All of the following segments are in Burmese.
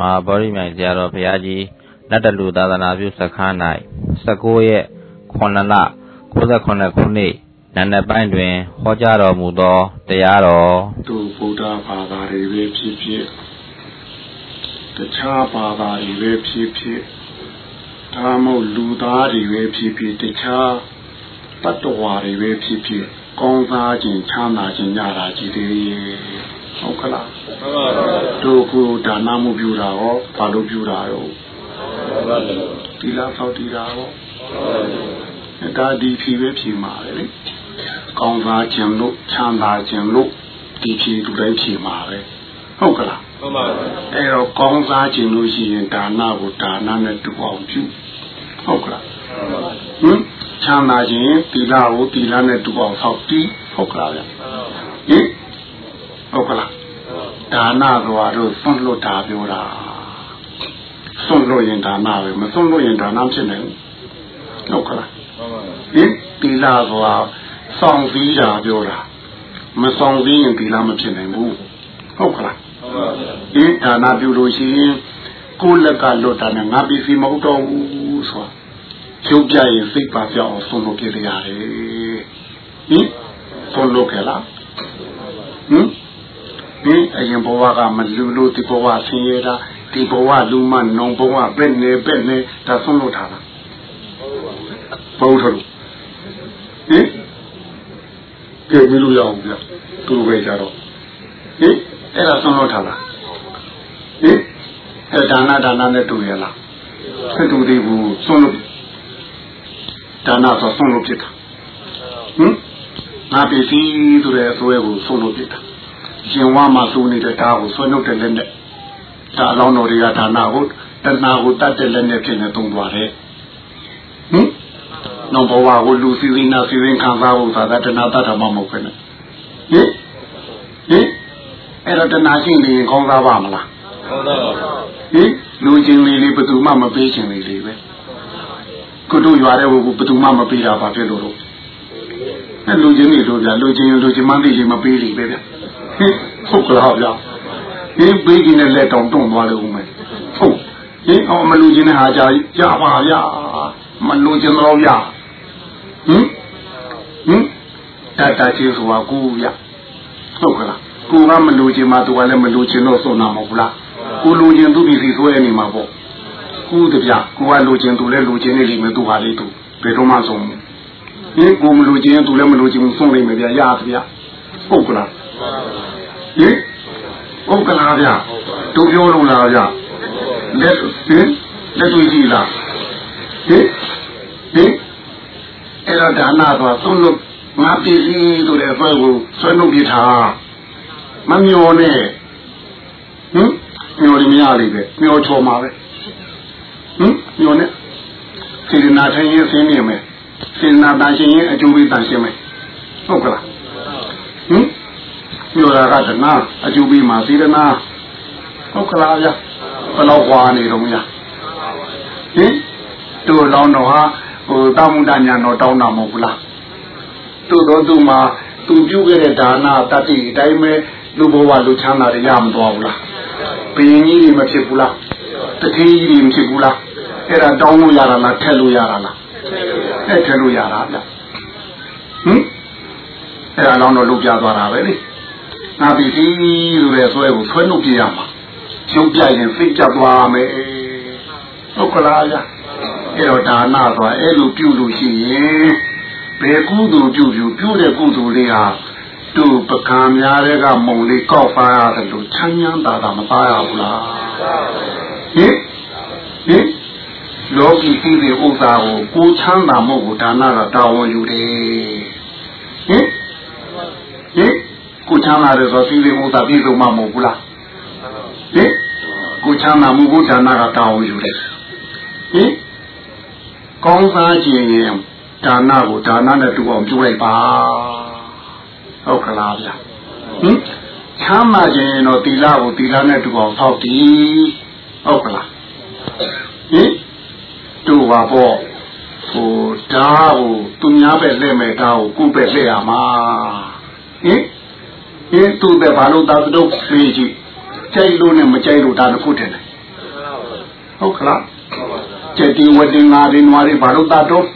Mahabharimian Jaro Piaji, Natalu Dadana View Sakanai, Sakoye, Konala, Koda Konakuni, Nana Bandwin, Hojaro Mudo, Dearo. To Buddha Father, Pipi, the Chapa, Pipi, Tamo Ludari, Pipi, the Cha, Patuari, Pipi, Gonza, Chana, Yara, Gidi, Okala, Toku, Danamu Burao, Palo Burao, Tila Sautirao, Daddy Pipi Mare, Gonza, Jimlo, Chana, Jimlo, DP to Reiki Mare, Okala, Ero Gonza, Jinusi, and Dana, Dana, to Wampu, Okala. Chana Jin, Tila, Tilane to all Sauti, Okala. Okala. Dana, Roado, Sunlo Tabula. Sunlo in Dana, Masunlo in Dana, Okala. Tila, Song Vija, Biola. Masong V and Tila Machin, Okala. Dana Bulosi, Kulaka Lotan, and Nabi Fimoto. Jubia in Sipa or Sono Kiriare. Sono Kela. A Yamboa, Mazulu, Tipoa, Sierra, Tipoa, Luman, Nomboa, Benne, Tasono Tana. Photo. Give me to Vejaro. Era Sono Tana. Dana to Yella. To the Sono. Dana so Sono Pita. Nabi to the Soevo Sono Pita. Jinwama Suni the Tao, Sono Telende. Talano Riatana wood, and now would that the Lende Kenetumware. Number one would lose Sirina Sirin Kanzao, that another Mamokene. Era the Nashi in Konzavamala. Losing Lily, but to Mamma patiently leave. Could do you are able to Mamma Pira Papelo. And losing Monday, my baby, baby. Hokla. He breaking a letter on Tom Walla woman. Oh, he on Malugin Haja, Java, Malugin Roya. That is Waguya. Hokla. Kura Maluji Matuala Maluji no so Namobla. Ulujan to be his way anymore. Who the Ya, who are looking to let Lucian to Halitu, Petromanson. In whom Lucian to Lemelugin Sony Media Yavia. Okla. Okala, to Yolaya. Let me see that. Era Dana, Solo, Mapi to the Virgo, Sono Guitar. Mamione. Mioliari, Mio Chomare. Yone. Sina Tanya Senior. Sina Dancing and Jubi Dancing. Okala. Mura Ratana, a Jubi Masirana. Okala, Palawan, Romia. To Launoha, or Damudanya, no Downa Mobula. To Doduma, to Jugadana, Tati, Daime, Luboa, Luchana, the Yam Dwala. Pini Matibula, the Tea Mtibula, Era Domu Yarala, Telu Yarala. Telu Yarala. Era Lono Lupiadora, really. Now be the Resuel, Twenupiama. Jubia in Fijabuame. Okolaya. Erodana, Elu Pulushi. Pekudu Juju, Pude Lea. To become Yarega Moli Kofa, the Luchanyan Dadamapayabla. Loki see the Uzao, Kuchanda Mogutana, Tao Yude. Kuchana is a feeling of the Vizu Mamogula. Kuchana Mugutana, Tao Yude. Gonza Jim, Dana, Dana to Julepa. Okala. Chama or Tilane to go salty. Okala. To Wabo. For Tao, to Nabe Leme Tao, Coupe Leama. Into the Baluta Dog Fiji. Jailun and Majailu Dan Putin. ဟုတ်ကလားကျက်တီဝတင်ငါတွေနွားတွေဘာလို့တတ်တော့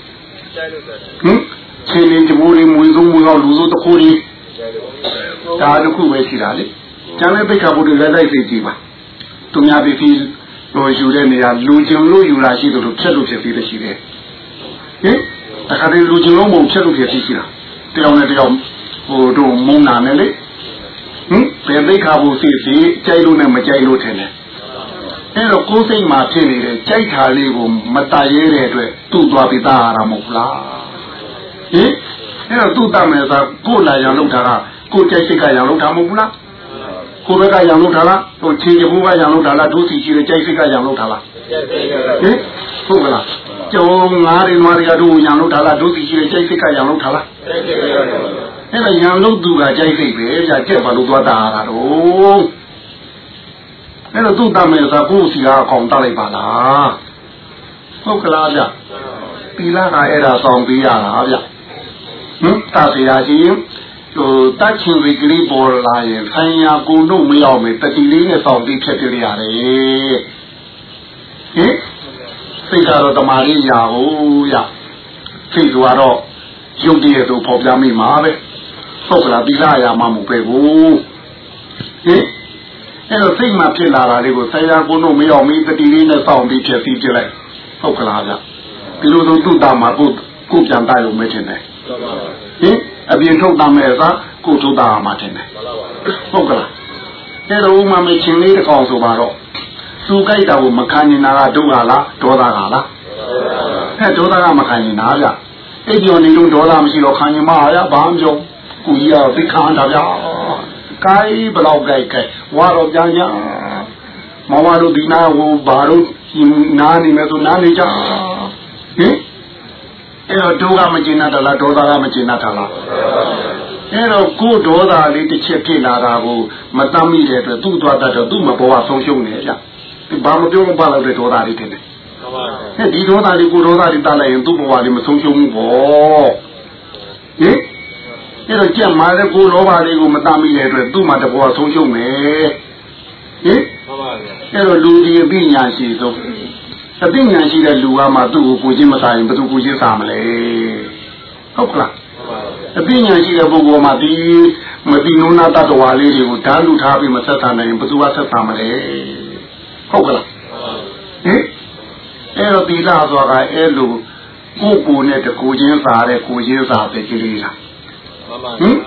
ချင်းနေကြမိုးလေးမွေဆုံးမွေတော့လူစိုးတစ်ခုကြီးဒါတစ်ခုပဲရှိတာလေကျန်တဲ့ပိတ်ခါဘုဒ္ဓလည်းလိုက်သိကြည့်ပါသူများပြည်ပြီးဟိုယူတဲ့နေရာလူကျင်လို့ယူလာရှိတယ်လို့ဖြတ်လို့ဖြစ်ပြီးလည်းရှိတယ်ဟင်တခါတည်းလူကျင်လုံးပုံဖြတ်လို့ဖြစ်ပြီးရှိတာတယောက်နဲ့တယောက်ဟိုတို့မုန်းနာနဲ့လေဘယ်ပိတ်ခါဘုစီစီကြိုက်လို့နဲ့မကြိုက်လို့ထင်တယ်အဲ့တော့ကိုယ်စိတ်မှာဖြစ်နေတဲ့ကြိုက်တာလေးကိုမတတ်ရဲတဲ့အတွက်သူ့သွားပြီးသားရတာမဟုတ်လားဟင်အဲ့တော့သူ့တတ်မယ်ဆိုကိုယ်လာရအောင်လုပ်တာကကိုယ်ကြိုက်စိတ်ကရအောင်လုပ်တာမဟုတ်ဘူးလားကိုယ်ဘက်ကရအောင်လုပ်တာလားဟိုချင်းကျဘူးကရအောင်လုပ်တာလားဒုစီကြီးတဲ့ကြိုက်စိတ်ကရအောင်လုပ်တာလားဟင်ဟုတ်ကလားကျုံငါးတွေနွားတွေကတို့ရအောင်လုပ်တာလားဒုစီကြီးတဲ့ကြိုက်စိတ်ကရအောင်လုပ်တာလားအဲ့ဒါရအောင်လုပ်သူကကြိုက်စိတ်ပဲဗျာကြက်ပါလို့သွားတာတော့အဲ့တော့သူ့တတ်မယ်ဆိုကိုယ်စီကအကောင်တတ်လိုက်ပါလားဟုတ်ကလားဗျပီလာကအဲ့ဒါဆောင်ပေးရတာဗျတာစီရာချင်းဟိုတတ်ချင်ဝိကလေးပေါ်လာရင်ဆိုင်ရာကိုတို့မရောက်မယ်တတိလေးနဲ့ဆောင်ပြီးဖြတ်ပြရတယ်ဟင်စိတ်ကတော့တမာရီရာဟုတ်ရစိတ်ကတော့ရုပ်တည်းတို့ပေါ်ပြမိမှာပဲဟုတ်ကလားပီလာရာမှမဟုတ်ပဲကိုဟင်အဲ့တော့စိတ်မှဖြစ်လာတာလေးကိုဆိုင်ရာကိုတို့မရောက်မီတတိလေးနဲ့ဆောင်ပြီးဖြတ်ပြီးပြလိုက်ဟုတ်ကလားဗျဒီလိုဆိုသူ့တာမှာကိုပြန်တိုက်လို့မထင်နဲ့ဟင်အပြင်ထုတ်တာမဲ့သာကိုထုတ်တာမှာထင်တယ်ဟုတ်ကလားအဲ့တော့ဥမာမချင်းလေးတစ်ကောင်ဆိုပါတော့သူကြိုက်တာကိုမခံနေတာကဒုက္ခလားဒေါသကလားအဲ့ဒေါသကမခံနေတာဗျအဲ့ဒီနေလို့ဒေါသမရှိတော့ခံရင်မရဘာမှမပြောကိုကြီးကသိခံတာဗျကိုင်းဘလောက်ကြိုက်ဝါတော့ကြညာမဝါတို့ဒီနာဟိုဘာတို့နားနေမယ်ဆိုနားနေကြဟင်အဲ့တော့ဒုက္ခမကျင်တာလားဒေါသကမကျင်တာလားအဲ့တော့ကိုယ်ဒေါသလေးတစ်ချက်ဖြစ်လာတာကိုမတမ်းမိတဲ့အတွက်သူ့သွားတတ်တော့သူ့မဘောကဆုံးရှုံးနေကြဘာမပြောလို့ပါလို့တဲ့ဒေါသလေးတင်တယ်ဟဲ့ဒီဒေါသလေးကိုဒေါသလေးတတ်လိုက်ရင်သူ့ဘဝလေးမဆုံးရှုံးဘူးပေါ့ဟင်အဲ့တော့ကြက်မာတဲ့ကိုလောဘလေးကိုမတမ်းမိတဲ့အတွက်သူ့မှာတဘောကဆုံးရှုံးမယ်ဟင်အဲ့တော့လူဒီအပညာရှိဆုံးအပညာရှိတဲ့လူကမှသူ့ကိုကိုချင်းမစားရင်ဘယ်သူကိုချင်းစားမလဲဟုတ်ကလားအပညာရှိတဲ့ပုဂ္ဂိုလ်မှဒီမတိနုနာတတ္တဝါလေးတွေကိုဓာတ်လူထားပြီးမဆက်ဆံနိုင်ရင်ဘယ်သူကဆက်ဆံမလဲဟုတ်ကလားဟင်အဲ့တော့ဒီလားဆိုတာအဲ့လိုကိုနဲ့တကူချင်းစားတဲ့ကိုချင်းစားတဲ့ကလေးလားဟင်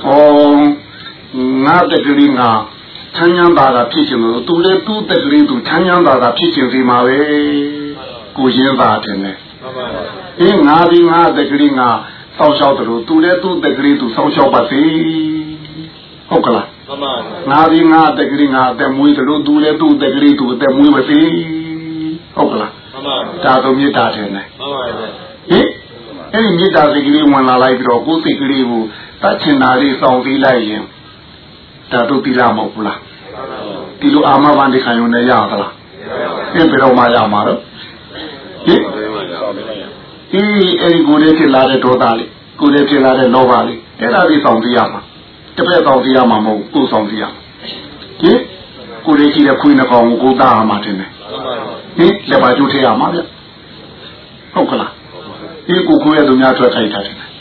ငါတကလေးငါချမ်းချမ်းသာသာဖြစ်ချင်လို့သူလည်းသူ့တက်ကလေးသူချမ်းချမ်းသာသာဖြစ်ချင်စီမှာပဲကိုရင်းသာတယ်နဲ့အေးငါဒီငါတက်ကလေးငါစောင့်ရှောက်တယ်လို့သူလည်းသူ့တက်ကလေးသူစောင့်ရှောက်ပါစေဟုတ်ကလားငါဒီငါတက်ကလေးငါအသက်မွေးတယ်လို့သူလည်းသူ့တက်ကလေးသူအသက်မွေးပါစေဟုတ်ကလားဒါဆိုမေတ္တာတယ်နဲ့ဟင်အဲ့ဒီမေတ္တာစိတ်ကလေးဝင်လာလိုက်ပြီးတော့ကိုယ်စိတ်ကလေးကိုတတ်ချင်တာလေးစောင့်ပြီးလိုက်ရင်ဒါတို့တိလာမဟုတ်ဘူးလားဒီလိုအာမဘန်ဒီခံရုံနဲ့ရသလားပြင်ပြတော့မှရမှာတော့ဟင်အဲ့ဒီကိုယ်လေးဖြစ်လာတဲ့ဒေါသလေးကိုယ်လေးဖြစ်လာတဲ့လောဘလေးအဲ့ဒါလေးဆောင်ပြရမှာတစ်ဖက်ဆောင်ပြရမှာမဟုတ်ကိုယ်ဆောင်ပြရမှာဟင်ကိုယ်လေးရှိတဲ့ခွေးနှကောင်ကိုကိုယ်သားရမှာတင်တယ်ဟင်လက်ပါကျိုးထည့်ရမှာဗျဟုတ်ကလားဒီကိုခွေးရဲ့သူများထွက်ခိုက်တာတယ်ဟင်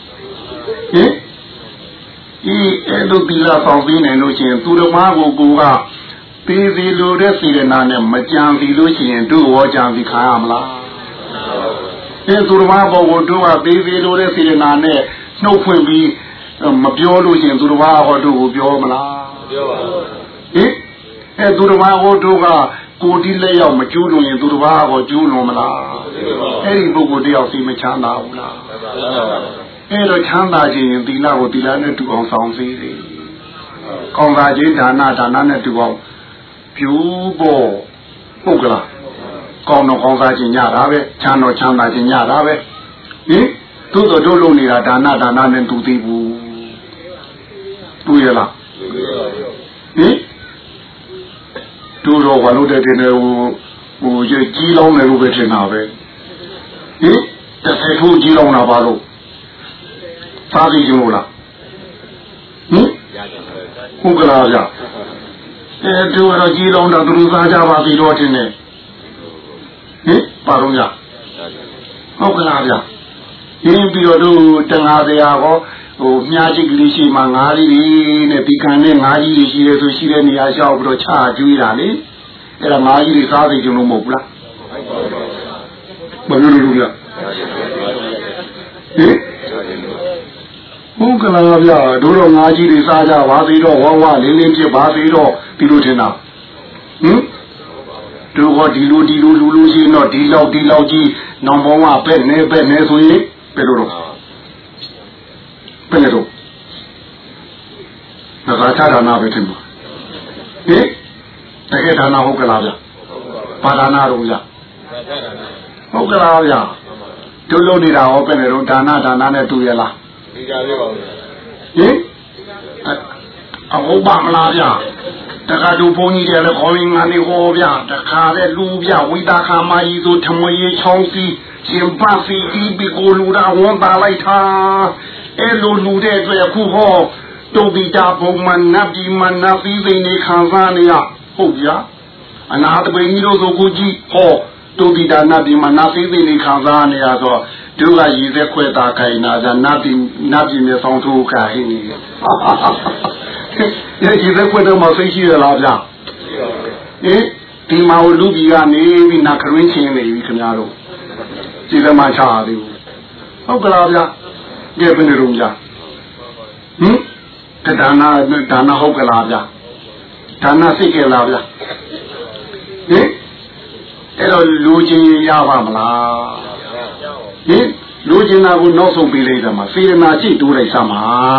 အဲ့လိုဒီလာဆောင်ပြီးနိုင်လို့ရှိရင်သူတော်မကိုကပေးစီလိုတဲ့စေရနာနဲ့မကြံစီလို့ရှိရင်တို့ရောကြံစီခံရမလားအဲ့သူတော်မဘောကိုတို့ကပေးစီလိုတဲ့စေရနာနဲ့နှုတ်ဖွင့်ပြီးမပြောလို့ရှိရင်သူတော်မဟောတို့ကိုပြောမလားပြောပါဘူးဟင်အဲ့သူတော်မဟောတို့ကကိုဒီလက်ရောက်မကျူးလို့ရင်သူတော်မဟောကျူးလို့မလားအဲ့ဒီပုဂ္ဂိုလ်တယောက်စီမချမ်းသာဘူးလားအဲ့တော့ချမ်းသာခြင်းရင်သီလကိုသီလနဲ့တူအောင်ဆောင်စေတယ်။ကောင်းတာခြင်းဒါနနဲ့တူအောင်ပြုဖို့ဟုတ်ကလား။ကောင်းတော့ကောင်းစားခြင်းညတာပဲချမ်းတော့ချမ်းသာခြင်းညတာပဲ။ဟင်သို့တော်တို့လုပ်နေတာဒါနနဲ့တူသေးဘူး။တွေ့ရလား။ဟင်တို့တော့ဘာလို့တဲ့ဟိုကြီးလောင်းတယ်လို့ပဲထင်တာပဲ။ဟင်တစ်ထည့်ထိုးကြီးလောင်းတာပါလို့စားကြည့်ကြလို့လားဟင်ဟုတ်ကလားဗျတို့တော့ကြီးလုံးတော့သူစားကြပါပြီတော့တင်နေဟပါတော့ရဟုတ်ကလားဗျရင်းပြီးတော့တို့တန်ဃာတရားဟောဟိုမြားချိတ်ကလေးရှိမှငါးလေးတွေနဲ့ဒီကံနဲ့ငါးကြီးတွေရှိတယ်ဆိုရှိတဲ့နေရာလျှောက်ပြီးတော့ချကျွေးတာလေအဲ့ဒါငါးကြီးတွေစားသိကြလို့မဟုတ်ဘူးလားဘယ်လိုလုပ်ရဟုတ်ကလားဗျာတို့တော့ငါးကြီးတွေစားကြပါသေးတော့ဝဝလင်းလင်းဖြစ်ပါသေးတော့ဒီလိုထင်တာတို့ကဒီလိုလူရှိတော့ဒီလောက်ကြီးနောင်ဘောကပဲ့နေဆိုရင်ဘယ်လိုတော့ဘယ်လိုတော့ငါချတာနာပဲထင်ပါတကယ်ဒါနာဟုတ်ကလားဗျပါဒါနာတော့ဗျဟုတ်ကလားဗျတို့လုံးနေတာဟောပဲနေတော့ဒါနာနဲ့တူရလားဒီကြလေးပါအဟုတ်ပါမလားဗျတခါတူဘုန်းကြီးတယ်လည်းခေါင်းရင်းငါနေဟောဗျတခါတဲ့လူဗျဝိတာခါမကြီးဆိုထမရေချောင်းစီရှင်ပစီဒီဘီကိုလူတာဝန်တာလိုက်တာအဲ့လိုလူတဲ့အတွက်အခုဟောတုံတိတာဘုံမနတ်ပြည်မနတ်ပြီးသိနေခံစားနေရဟုတ်ဗျာအနာတပိန်ကြီးတို့ဆိုကိုကြည့်ဟောတုံတိတာနတ်ပြည်မနတ်ပြီးသိနေခံစားနေရဆိုတို့ကရည်သက်ခွဲတာခိုင်နာကြနတ်ပြည်မျက်ဆောင်ထိုးခိုင်နေရည်သက်ခွဲတော့မသိရှိရလားဗျာဒီမှာလူကြီးကနေပြီးနာခရင်းချင်းနေပြီခင်ဗျားတို့ဒီလည်းမချရသေးဘူးဟုတ်ကလားဗျာကြည့်ဘယ်လိုကြာဒါနာဟုတ်ကလားဗျာဒါနာစိတ်ကလားဗျာအဲ့တော့လူချင်းရပါမလားလူချင်းနာကိုနောက်ဆုံးပေးလိုက်တာမှာစေရနာကြည့်တိုးလိုက်စမ်းပါ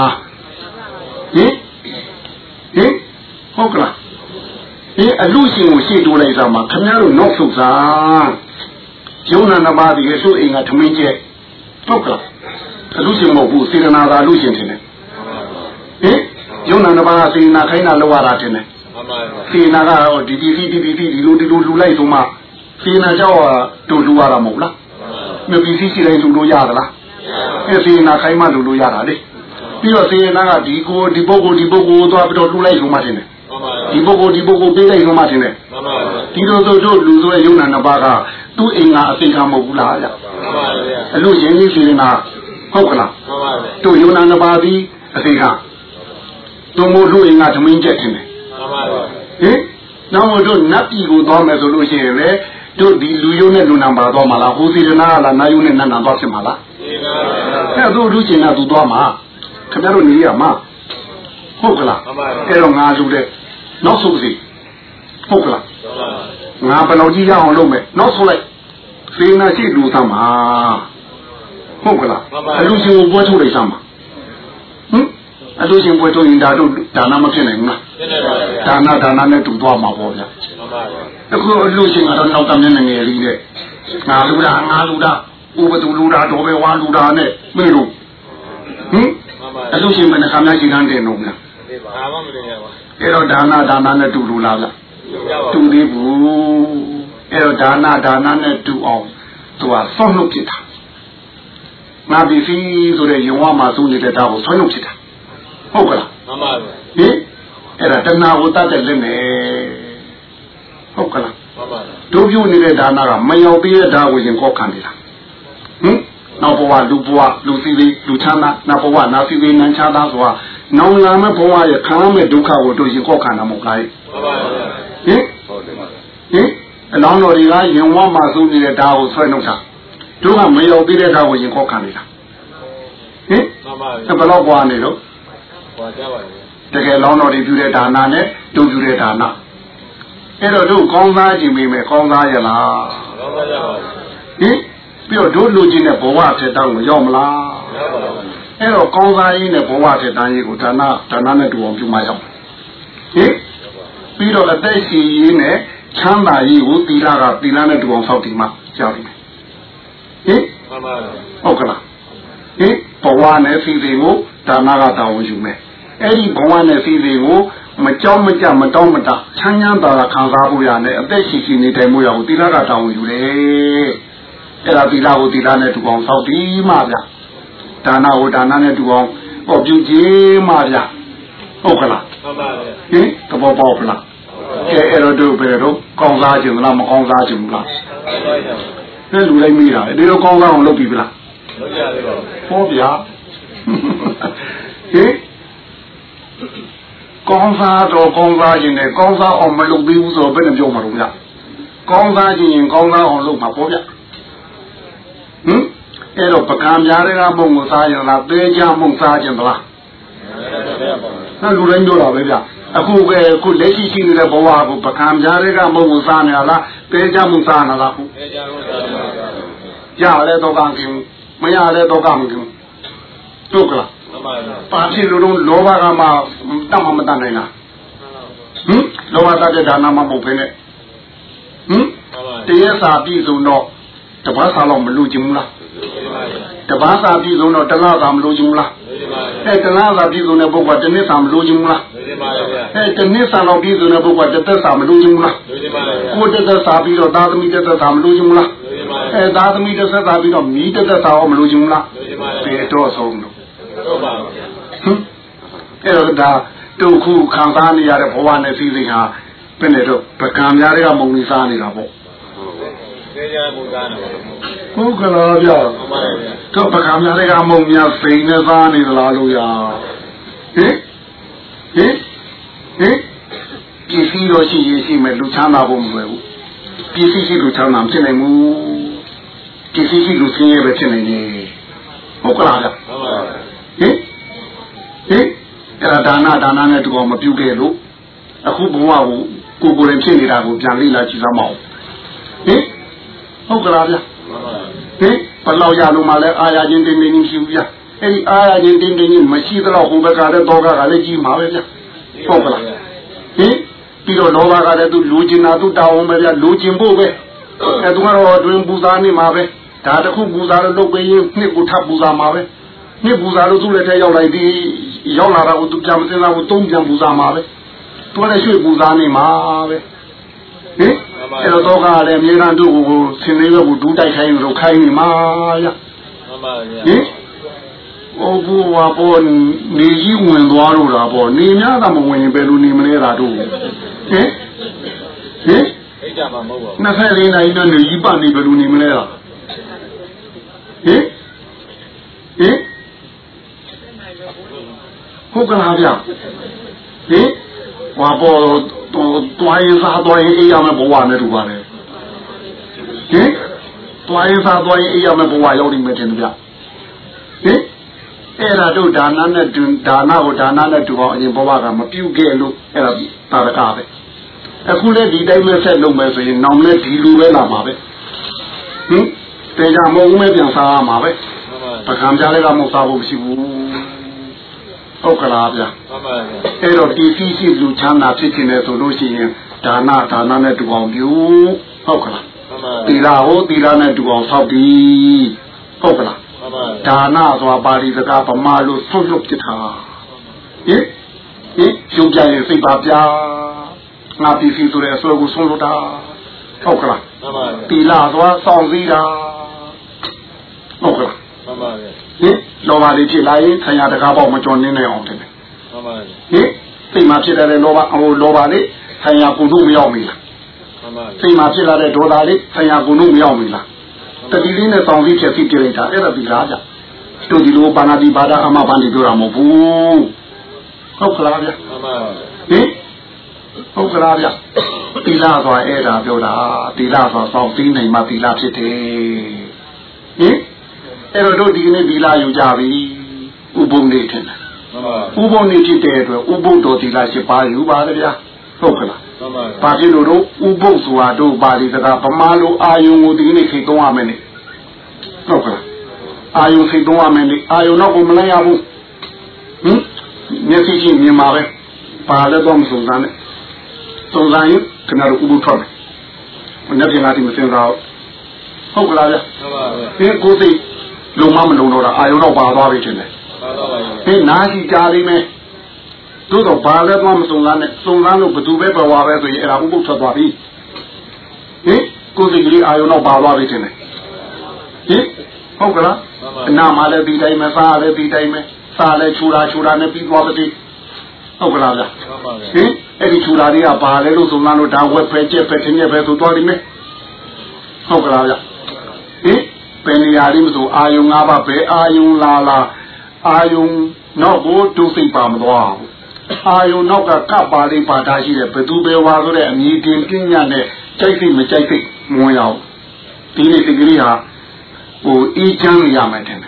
ဟုတ်ကလားအလူရှင်ကိုရှေ့တိုးလိုက်စမ်းပါခင်ဗျားတို့နောက်ဆုံးစားယုံနာနှစ်ပါးဒီအစိုးအိမ်ကထမင်းကျက်ဟုတ်ကလားအလူရှင်မဟုတ်ဘူးစေရနာသာလူရှင်တင်တယ်ယုံနာနှစ်ပါးစေရနာခိုင်းတာလောက်ရတာတင်တယ်စေရနာကတော့ဒီလိုလူလိုက်ဆိုမှစေရနာကြောက်တို့လူရတာမဟုတ်လားမပီစီရှိတိုင်းလူလို့ရသလားစေရနာခိုင်းမှလူလို့ရတာလေပြီးတော့စေရနာကဒီပုဂ္ဂိုလ်သွားပြီးတော့လူလိုက်ဆိုမှတင်တယ်ဒီပုဂ္ဂိုလ်ပေးလိုက်ဆိုမှတင်တယ်ဒီလိုဆိုတို့လူဆိုရဲ့ယုံနာနှစ်ပါးကသူ့အိမ်ကအသိကမဟုတ်ဘူးလားဗျအလို့ရင်းကြီးစေရနာဟုတ်ကလားတို့ယုံနာနှစ်ပါးပြီးအသိကတို့မို့လူအိမ်ကသမင်းကျက်တင်တယ်နောက်တို့နတ်ပြည်ကိုသွားမယ်ဆိုလို့ရှိရင်လေတို့ဒီလူယုံနဲ့လူနံပါသွားမှာလားဟိုစေရနာလားနာယုံနဲ့နတ်နံသွားဖြစ်မှာလားအဲ့တို့လူချင်းကသူသွားမှာခင်ဗျားတို့နေရမှာဟုတ်ကလားအဲ့တော့ငါလူတဲ့နောက်ဆုံးစီဟုတ်ကလားငါဘယ်လောက်ကြီးရအောင်လုပ်မယ်နောက်ဆုံးလိုက်စေနာရှိလူသမှာဟုတ်ကလားအလူချင်းကိုပွဲထုတ်လိုက်စမ်းပါအလူချင်းပွဲထုတ်ရင်ဒါတို့ဒါနမဖြစ်နိုင်ဘူးလားဒါနနဲ့တူသွားမှာပေါ့ဗျာအခုအလူချင်းကတော့နောက်တမျက်နှာငယ်လေးနဲ့ငါလူတာဥပဒူလူတာတော်ပဲဝါလူတာနဲ့မင်းတို့အလူချင်းမနဲ့ခမ်းရှိတန်းတင်တော့ဗျာဘာမှမတင်ရပါအဲ့တော့ဒါနနဲ့တူလူလားဗျာတူသေးဘူးအဲ့တော့ဒါနနဲ့တူအောင်သူကဆောင်းလုပ်ဖြစ်တာငါပြီစီဆိုတဲ့ယုံဝမှာသုံးနေတဲ့ဒါကိုဆောင်းလုပ်ဖြစ်တာဟုတ်ကလားမှန်ပါဗျာအဲ့ဒါတဏှာကိုတတ်တဲ့လက်နဲ့ဟုတ်ကလားမှန်ပါတို့ပြုနေတဲ့ဒါနကမရောက်သေးတဲ့ဒါကိုရင်ကောက်ခံနေတာနောက်ဘဝလူစီလေးလူချမ်းသာနောက်ဘဝနာစီလေးနန်းချမ်းသာဆိုတာနောင်လာမဲ့ဘဝရဲ့ခံရမဲ့ဒုက္ခကိုတို့ရင်ကောက်ခံတာမဟုတ်လားမှန်ပါဗျာဟုတ်တယ်အလောင်းတော်တွေကရင်ဝမှာသုံးနေတဲ့ဒါကိုဆွဲနှုတ်တာတို့ကမရောက်သေးတဲ့ဒါကိုရင်ကောက်ခံနေတာမှန်ပါဗျာဘယ်တော့ဘွားနေလို့ဘွားကြပါလေတကယ်လောင်းတော်တွေပြုတဲ့ဒါနနဲ့တို့ပြုတဲ့ဒါနအဲ့တော့တို့ကောင်းစားကြည့်မိမယ်ကောင်းစားရလားကောင်းစားရပါဘူးပြီးတော့တို့လူချင်းတဲ့ဘဝထက်တောင်းကိုရောက်မလားရောက်ပါဘူးအဲ့တော့ကောင်းစားရင်းနဲ့ဘဝထက်တန်းရေးကိုဒါနနဲ့တူအောင်ပြုမှရောက်ပြီးတော့အသက်ရှင်ရင်းနဲ့ချမ်းသာရေးကိုသီလနဲ့တူအောင်ဆောက်တည်မှရောက်တယ်မှန်ပါဟုတ်ကလားဘဝနဲ့စီစဉ်ကိုဒါနကတာဝန်ယူမယ်အဲ့ဒီဘဝနဲ့စီစဉ်ကိုမကြောက်မကြမတောင်းမတချမ်းချမ်းသာသာခံစားဖို့ရနဲ့အသက်ရှင်နေထိုင်မှုရကိုသီလကတာဝန်ယူတယ်အဲ့ဒါသီလကိုသီလနဲ့တူအောင်ဆောက်တည်မှဗျဒါနကိုဒါနနဲ့တူအောင်ဟောပြုခြင်းမှဗျဟုတ်ကလားမှန်ပါဗျသဘောပေါက်လားကဲအဲ့တော့တို့ဘယ်တော့ကောင်းစားခြင်းလားမကောင်းစားခြင်းလားနဲ့လူလိုက်မိတာဒီလိုကောင်းကောင်းလုပ်ပြီဗလားဟောဗျာဟင်ကောင်းစားတော့ကောင်းစားခြင်းနဲ့ကောင်းစားအောင်မလုပ်သေးဘူးဆိုတော့ဘယ်နဲ့ပြောမှာလို့ဗျာကောင်းစားခြင်းရင်ကောင်းစားအောင်လုပ်မှာပေါ့ဗျာဟင်အဲ့တော့ပကံများတွေကမုံကိုစားရင်လားတဲကြမုံစားခြင်းဗလားအဲ့လူတိုင်းပြောတာပဲဗျာအခုလက်ရှိနေတဲ့ဘဝကိုပကံများတွေကမုံကိုစားနေလားတဲကြမုံစားနေလားဟုတ်တဲကြမုံစားပါရလဲတော့ကံကင်းမရလဲတော့ကံကင်းတို့ကလားပါဖြစ်လို့လောဘကမှတတ်မှမတတ်နိုင်လားဟင်လောဘတတ်တဲ့ဒါနမှမဟုတ်ဘဲနဲ့ဟင်တရားစာပြည့်စုံတော့တပတ်စာတော့မလို့ခြင်းဘူးလားတပတ်စာပြည့်စုံတော့တလားစာမလို့ခြင်းဘူးလားတလားစာပြည့်စုံတဲ့ပုဂ္ဂိုလ်တနည်းစာမလို့ခြင်းဘူးလားတနည်းစာတော့ပြည့်စုံတဲ့ပုဂ္ဂိုလ်တစ်သက်စာမလို့ခြင်းဘူးလားကိုတစ်သက်စာပြီးတော့သာသမီတစ်သက်စာမလို့ခြင်းဘူးလားသာသမီတစ်သက်စာပြီးတော့မိတစ်သက်စာရောမလို့ခြင်းဘူးလားဘယ်တော့ဆုံးလို့အဲ့တော့ဒါတုတ်ခုခံစားနေရတဲ့ဘဝနဲ့စီစဉ်ဟာဘယ်နဲ့တော့ပကံများတွေကမုံနေစားနေတာပေါ့သေချာမုံစားနေတာဟုတ်ကလားဗျာတော့ပကံများတွေကမုံများစိန်နေစားနေသလားလို့ရဟင်ပစ္စည်းတော့ရှိရင်ရှိမယ်လူချမ်းသာဖို့မလွယ်ဘူးပစ္စည်းရှိလူချမ်းသာဖြစ်နိုင်ဘူးပစ္စည်းရှိလူဆင်းရဲပဲဖြစ်နိုင်တယ်ဟုတ်ကလားဗျာဟင်အဲ့ဒါဒါနနဲ့တူအောင်မပြုတ်ခဲ့လို့အခုဘဝကိုကိုယ်ရင်ဖြစ်နေတာကိုပြန်လေ့လာကြည့်သမောင်းဟင်ဟုတ်ကလားဗျဘလောက်ရလို့မှလည်းအာရချင်းတင်းတင်းရှိဘူးဗျအဲ့ဒီအာရချင်းတင်းတင်းမရှိတော့ဟိုဘက်ကလည်းတော့ကလည်းကြီးမှာပဲဗျဟုတ်ကလားပြီးတော့လောဘကလည်းသူလူကျင်တာသူတောင်းပဲဗျလူကျင်ဖို့ပဲအဲသူကတော့တွင်ပူဇာနေမှာပဲဒါတခုပူဇာလို့လုပ်ပေးရင်နှစ်ကိုထပ်ပူဇာမှာပဲနှစ်ပူဇာလို့သူ့လက်ထဲရောက်လိုက်ဒီရောက်လာတာကိုသူပြန်မစင်းစားဘူးသုံးပြန်ပူဇာမှာပဲသူလည်းရွှေ့ပူဇာနေမှာပဲအဲ့တော့ကလည်းအမြဲတမ်းသူ့ကိုဆင်းနေလို့ဒူးတိုက်ခိုင်းလို့ခိုင်းနေမှာရမှန်ပါဗျာဟိုဘောပေါ်နေကြီးဝင်သွားလို့လားပေါ့နေများတာမဝင်ရင်ဘယ်လိုနေမလဲတာတို့အိတ်ကြမှာမဟုတ်ပါဘူး24နာရီနဲ့နေကြီးပတ်နေဘယ်လိုနေမလဲတာဟုတ်ကလားဗျဟိုပေါ်တွားရင်စားတွားရင်အေးရမယ်ဘဝနဲ့တူပါလေတွားရင်စားတွားရင်အေးရမယ်ဘဝရောက်နေမယ်တင်ဗျအဲ့ဒါတို့ဒါနနဲ့တူဒါနကိုဒါနနဲ့တူအောင်အရင်ဘဝကမပြုတ်ခဲ့လို့အဲ့ဒါတာရကပဲအခုလည်းဒီတိုင်းပဲဆက်လုပ်မယ်ဆိုရင်နောက်လည်းဒီလိုပဲလာမှာပဲတေချာမုံမဲပြန်စားရမှာပဲပကံပြားလည်းကမဟုတ်စားဖို့မရှိဘူးဟုတ်ကလားဗျာအဲ့တော့ဒီစီစီလူချမ်းသာဖြစ်ခြင်းနဲ့ဆိုလို့ရှိရင်ဒါနနဲ့တူအောင်ပြုဟုတ်ကလားသီလနဲ့တူအောင်ဆောက်ပြီးဟုတ်ကလားဒါနဆိုတာပါဠိစကားဗမာလိုဆွတ်လွတ်ပြထားရှုပ်ကြရင်စိတ်ပါဗျာငါပြည်စီဆိုတဲ့အစွဲကိုဆွတ်လွတ်တာဟုတ်ကလားသီလဆိုတာစောင့်စည်းတာဟုတ်ကလားလောဘလေးဖြစ်လာရင်ဆံရတကားပေါ့မကြော်နေနိုင်အောင်တယ်စိတ်မှာဖြစ်တဲ့လောဘလေးဆံရကိုလို့မရောက်မိလားစိတ်မှာဖြစ်လာတဲ့ဒေါသလေးဆံရကိုလို့မရောက်မိလားတတိလေးနဲ့တောင်းပြီးဖြစ်ဖြစ်ပြလိုက်တာအဲ့ဒါဒီလားကြတို့ဒီလိုပါဏာတိပါဒအမဘာတိပြောတာမဟုတ်ဘူးဟုတ်ကလားဗျဟုတ်ကလားဗျသီလဆိုတာအဲ့ဒါပြောတာသီလဆိုတာစောင့်သိနိုင်မှသီလဖြစ်တယ်အဲ့တော့တို့ဒီနေ့သီလယူကြပြီဥပုံနေထင်တယ်ဥပုံနေဖြစ်တဲ့အတွက်ဥပုဒ္ဒောသီလရှိပါယူပါလေဗျာဟုတ်ကလားဘာဖြစ်လို့တို့ဥပုဒ်ဆိုတာတို့ပါဠိစကားဗမာလိုအာယုံကိုဒီနေ့ခေသုံးရမယ်နဲ့ဟုတ်ကလားအာယုံခေသုံးရမယ်နဲ့အာယုံတော့ကိုမလိုက်ရဘူးမျက်စိချင်းမြင်ပါပဲပါလည်းတော့မစုံစမ်းနဲ့စုံစမ်းရင်ခင်ဗျားတို့ဥပုဒ်ထွက်မယ်ဘယ်နဲ့ပြန်လာဒီမစင်တော့ဟုတ်ကလားဗျဒီကိုယ်စိတ်လုံမလုံတော့တာအာယုံတော့ပါသွားပြီထင်တယ်ဒီနားရှိကြလိမ့်မယ်တို့တော့ဘာလဲတော့မစုံစမ်းနဲ့စုံစမ်းလို့ဘသူပဲပေါ်ပါပဲဆိုရင်အဲ့ဒါဥပုဒ်ထွက်သွားပြီကိုယ်စိတ်ကလေးအာယုံတော့ပါသွားပြီထင်တယ်ဟုတ်ကလားအနာမှလည်းဒီတိုင်းပဲစားလည်းဒီတိုင်းပဲစားလည်းချူတာနဲ့ပြီးသွားပါသေးဟုတ်ကလားဗျအဲ့ဒီချူတာတွေကဘာလဲလို့စုံစမ်းလို့ဒါဝက်ဖဲကျက်ဖဲထင်းကျက်ဖဲဆိုသွားလိမ့်မယ်ဟုတ်ကလားဗျဟင်ဘယ်နေရာလေးမဆိုအာယုံ၅ပါးပဲအာယုံလာအာယုံနောက်ကိုဒုစိတ်ပါမသွားဘူးအာယုံနောက်ကကပ်ပါလေးပါထားရှိတယ်ဘသူပဲဝါဆိုတဲ့အမြည်တင်ပညာနဲ့ကြိုက်စိတ်မကြိုက်စိတ်မဝင်အောင်ဒီနေ့စိတ်ကလေးဟာဟိုအေးချမ်းရမယ်တဲ့ဟင်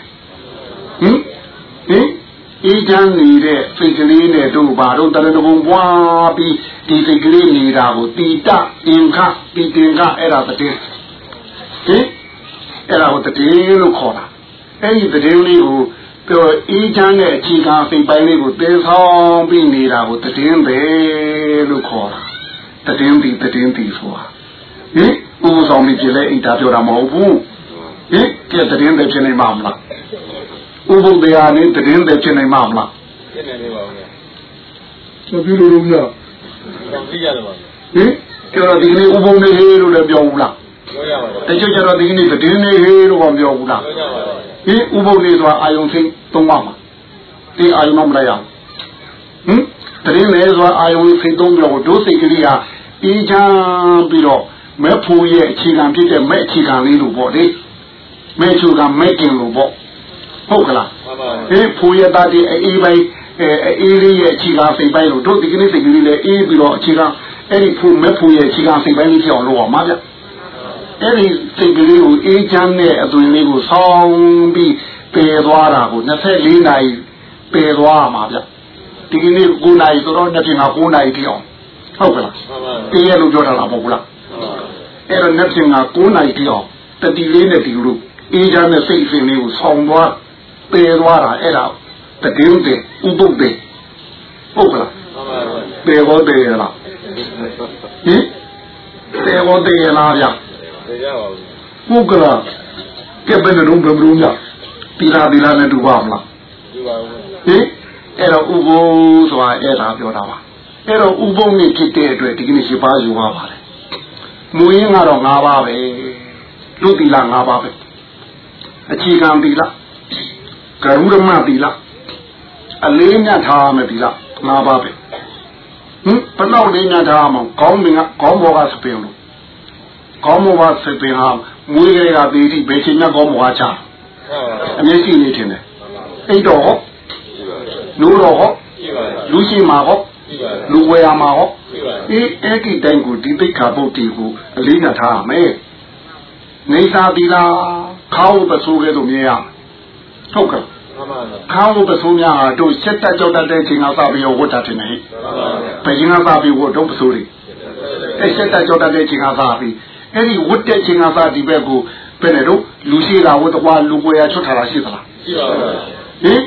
အေးချမ်းနေတဲ့စိတ်ကလေးနဲ့တို့ဘာတို့တရဏဂုံပွားပြီးဒီစိတ်ကလေးနေတာကိုတိတအင်္ခတိတင်္ခအဲ့ဒါတည်းဟင်အဲ့ဒါကိုတည်းလို့ခေါ်တာအဲ့ဒီတည်းလေးကိုပြောအေးချမ်းတဲ့အခြေခံစိတ်ပိုင်းလေးကိုတဲဆောင်ပြီးနေတာကိုတည်င်းပဲလို့ခေါ်တာတည်င်းပြီးဆိုတာဟင်ဥပဆောင်ပြီးပြလဲအိမ်တာပြောတာမဟုတ်ဘူးဟင်ကဲတည်င်းပဲဖြစ်နေမှာမလားဥပုဒ္ဒေယနဲ့တည်င်းပဲဖြစ်နေမှာမလားဖြစ်နေပါဘူးဗျာပြောလို့မရတော့သိရတယ်ပါဟင်ကျော်ဒီနေ့ဥပုံနေဟေးလို့လည်းပြောဘူးလားပြောရပါတယ်တချို့ကျတော့ဒီနေ့တည်င်းနေဟေးလို့မပြောဘူးလားပြောရပါတယ်ဒီဥပုဒ်လေးဆိုတာအာယုံစိတ်သုံးပါမှာဒီအာယုံမလိုက်အောင်ဟင်တရင်လေဆိုတာအာယုံစိတ်သုံးပြီးတော့ဒုစိတ်ကလေးဟာအေးချမ်းပြီးတော့မဲ့ဖို့ရဲ့အခြေခံဖြစ်တဲ့မဲ့အခြေခံလေးလို့ပေါ့လေမဲ့ချူကမဲ့ကျင်လို့ပေါ့ဟုတ်ကလားဒီဖို့ရတာဒီအေးပိုင်းအေးလေးရဲ့အခြေခံစိတ်ပိုင်းလို့တို့ဒီကနေ့စိတ်ကလေးလည်းအေးပြီးတော့အခြေခံအဲ့ဒီဖို့မဲ့ဖို့ရဲ့အခြေခံစိတ်ပိုင်းလေးဖြစ်အောင်လုပ်အောင်ပါဗျအဲ့ဒီစိတ်ကလေးကိုအေးချမ်းတဲ့အသွင်လေးကိုဆောင်းပြီးပယ်သွားတာကို24နာရီပယ်သွားမှာဗျဒီကနေ့9နာရီဆိုတော့နေ့က9နာရီတိအောင်ဟုတ်ကလားတည့်ရလို့ပြောတာလားမဟုတ်ဘူးလားအဲ့တော့နေ့က9နာရီတိအောင်တတိလေးနဲ့ဒီလိုအေးချမ်းတဲ့စိတ်အစဉ်လေးကိုဆောင်းသွားပယ်သွားတာအဲ့ဒါတည်င်းတဲ့ဥပုဒ်တဲ့ဟုတ်ကလားပယ်ဖို့တဲ့လားဟင်ပယ်ဖို့တဲ့လားဗျဟုတ်ကလားကဲဘယ်လိုလုပ်ဘယ်လိုညတီလာနဲ့တူပါမလားတူပါဘူးဟင်အဲ့တော့ဥပုသ်ဆိုတာအဲ့ဒါပြောတာပါအဲ့တော့ဥပုသ်နဲ့ဖြစ်တဲ့အတွက်ဒီကနေ့ရှိပါယူပါပါတယ်မူရင်းကတော့၅ပါးပဲလူတီလာ၅ပါးပဲအခြေခံတီလာကရုဓမတီလာအလေးမြတ်ထားမယ်တီလာ၅ပါးပဲဟင်ဘယ်တော့လေးမြတ်ထားမှာခေါင်းဘောကစပင်လို့ကောင်းမောစပင်ဟာမွေးကလေးကပေတိဘယ်ချိန်မှကောင်းမောချအမျက်ရှိနေတယ်အိတ်တော်ဟောလူတော်ဟောလူရှိမှာဟောလူဝယ်ရမှာဟောအေးအဲ့ဒီတိုင်းကိုဒီသိက္ခာပုဒ်တီကိုအလေးနဲ့ထားရမယ်နေသာသီလာခေါင်းပစိုးကဲလို့မြင်ရဟုတ်ကဲ့ခေါင်းပစိုးများဟာတို့ချက်တက်ကြောက်တဲ့ချိန်ကစပြီးဝတ်တာတင်နေဘယ်ချိန်ကစပြီးဝတ်တော့ပစိုးတွေအဲ့ချက်တက်ကြောက်တဲ့ချိန်ကစပြီးအဲ့ဒီဝတ်တဲ့ချိန်ကစဒီဘက်ကိုဘယ်နဲ့တော့လူရှိတာဝတ်တော့လူကိုရချွတ်ထားတာရှိသလားရှိပါဘူးဟင်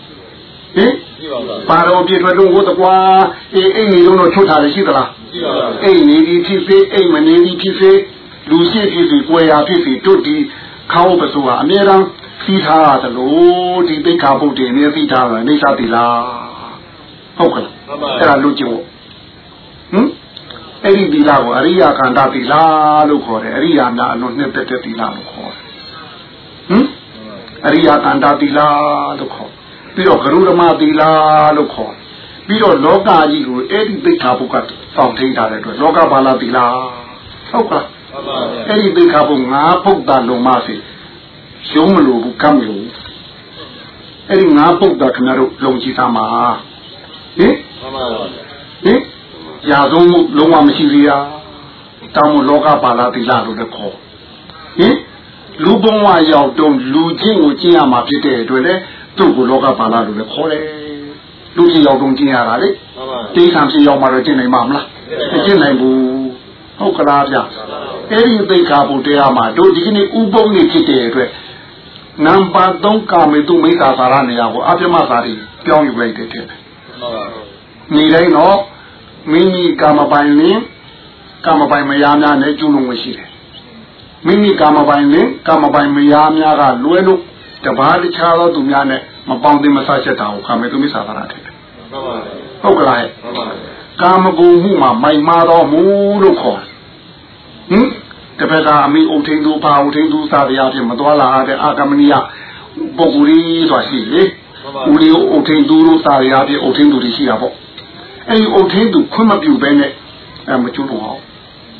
ပါတော်ပြည့်ထွက်လို့ဝတ်တော့အိမ်နေတော့ချွတ်ထားတယ်ရှိသလားရှိပါဘူးအိမ်နေပြီးဖြစ်စေအိမ်မနေပြီးဖြစ်စေလူရှိဖြစ်စေကိုရဖြစ်စေတို့ဒီခေါင်းပစိုးဟာအမြဲတမ်းစီးထားတယ်လို့ဒီသိက္ခာပုဒ်တွေအမြဲစီးထားတယ်နေစားပြီလားဟုတ်ကဲ့အဲ့ဒါလူကျင်ဟင်အဲ့ဒီသီလကိုအရိယာခန္ဓာသီလလို့ခေါ်တယ်အရိယာများအလွန်နှစ်သက်တဲ့သီလလို့ခေါ်တယ်ဟင်အရိယာခန္ဓာသီလလို့ခေါ်ပြီးတော့ဂရုဓမ္မသီလလို့ခေါ်ပြီးတော့လောကကြီးကိုအဲ့ဒီသိက္ခာပုဒ်ကစောင့်ထိန်ထားတဲ့အတွက်လောကဘာလာသီလဟုတ်ကဲ့အဲ့ဒီသိက္ခာပုဒ်၅ပုဒ်တာလုံးမစီရှုံးမလို့ဘူးကမ်းမလို့အဲ့ဒီ၅ပုဒ်တာခင်ဗျားတို့လုံကြည့်သားမှာဟင်ဟင်ရာဇုံမှုလုံးဝမရှိသေးရတောင်းလောကပါလာသီလလို့လည်းခေါ်ဟင်လူဘဝရောက်တော့လူချင်းကိုကျင့်ရမှာဖြစ်တဲ့အတွက်လေသူ့ကိုလောကပါလာလို့လည်းခေါ်တယ်လူချင်းရောက်တော့ကျင့်ရတာလေတိခံဖြစ်ရောက်မှတော့ကျင့်နိုင်မှာမလားမကျင့်နိုင်ဘူးဟုတ်ကလားဗျအဲ့ဒီသိက္ခာပုဒ်တရားမှာတို့ဒီကနေ့ဥပုံနေဖြစ်တဲ့အတွက်နံပါတ်3ကာမေတုမိစ္ဆာသာရနေရာကိုအပြမသာရီပြောင်းယူလိုက်တဲ့တဲ့နေတိုင်းတော့မိမိကာမပိုင်လင်းကာမပိုင်မယားများနဲ့ကျူးလွန်ဝင်ရှိတယ်မိမိကာမပိုင်လင်းကာမပိုင်မယားများကလွဲလို့တပါးတခြားသောသူများနဲ့မပေါင်းသင်းမဆချက်တာကိုကာမေတုမိစ္ဆာသာရတဲ့ဟုတ်ကလားကာမဂုဏ်မှုမှာမိုင်မာတော်မူလို့ခေါ်ဟင်တပည့်ကအမိအုတ်ထင်းသူဘာအုတ်ထင်းသူစာတရားဖြင့်မတော်လာတဲ့အာဂမနိယပုဂ္ဂိုလ်ကြီးဆိုတာရှိလေဦးလေးအုတ်ထင်းသူတို့စာတရားဖြင့်အုတ်ထင်းသူတွေရှိတာပေါ့အဲ့ဒီအုတ်ထင်းသူခွင့်မပြုဘဲနဲ့မကျွတ်တော့ဟ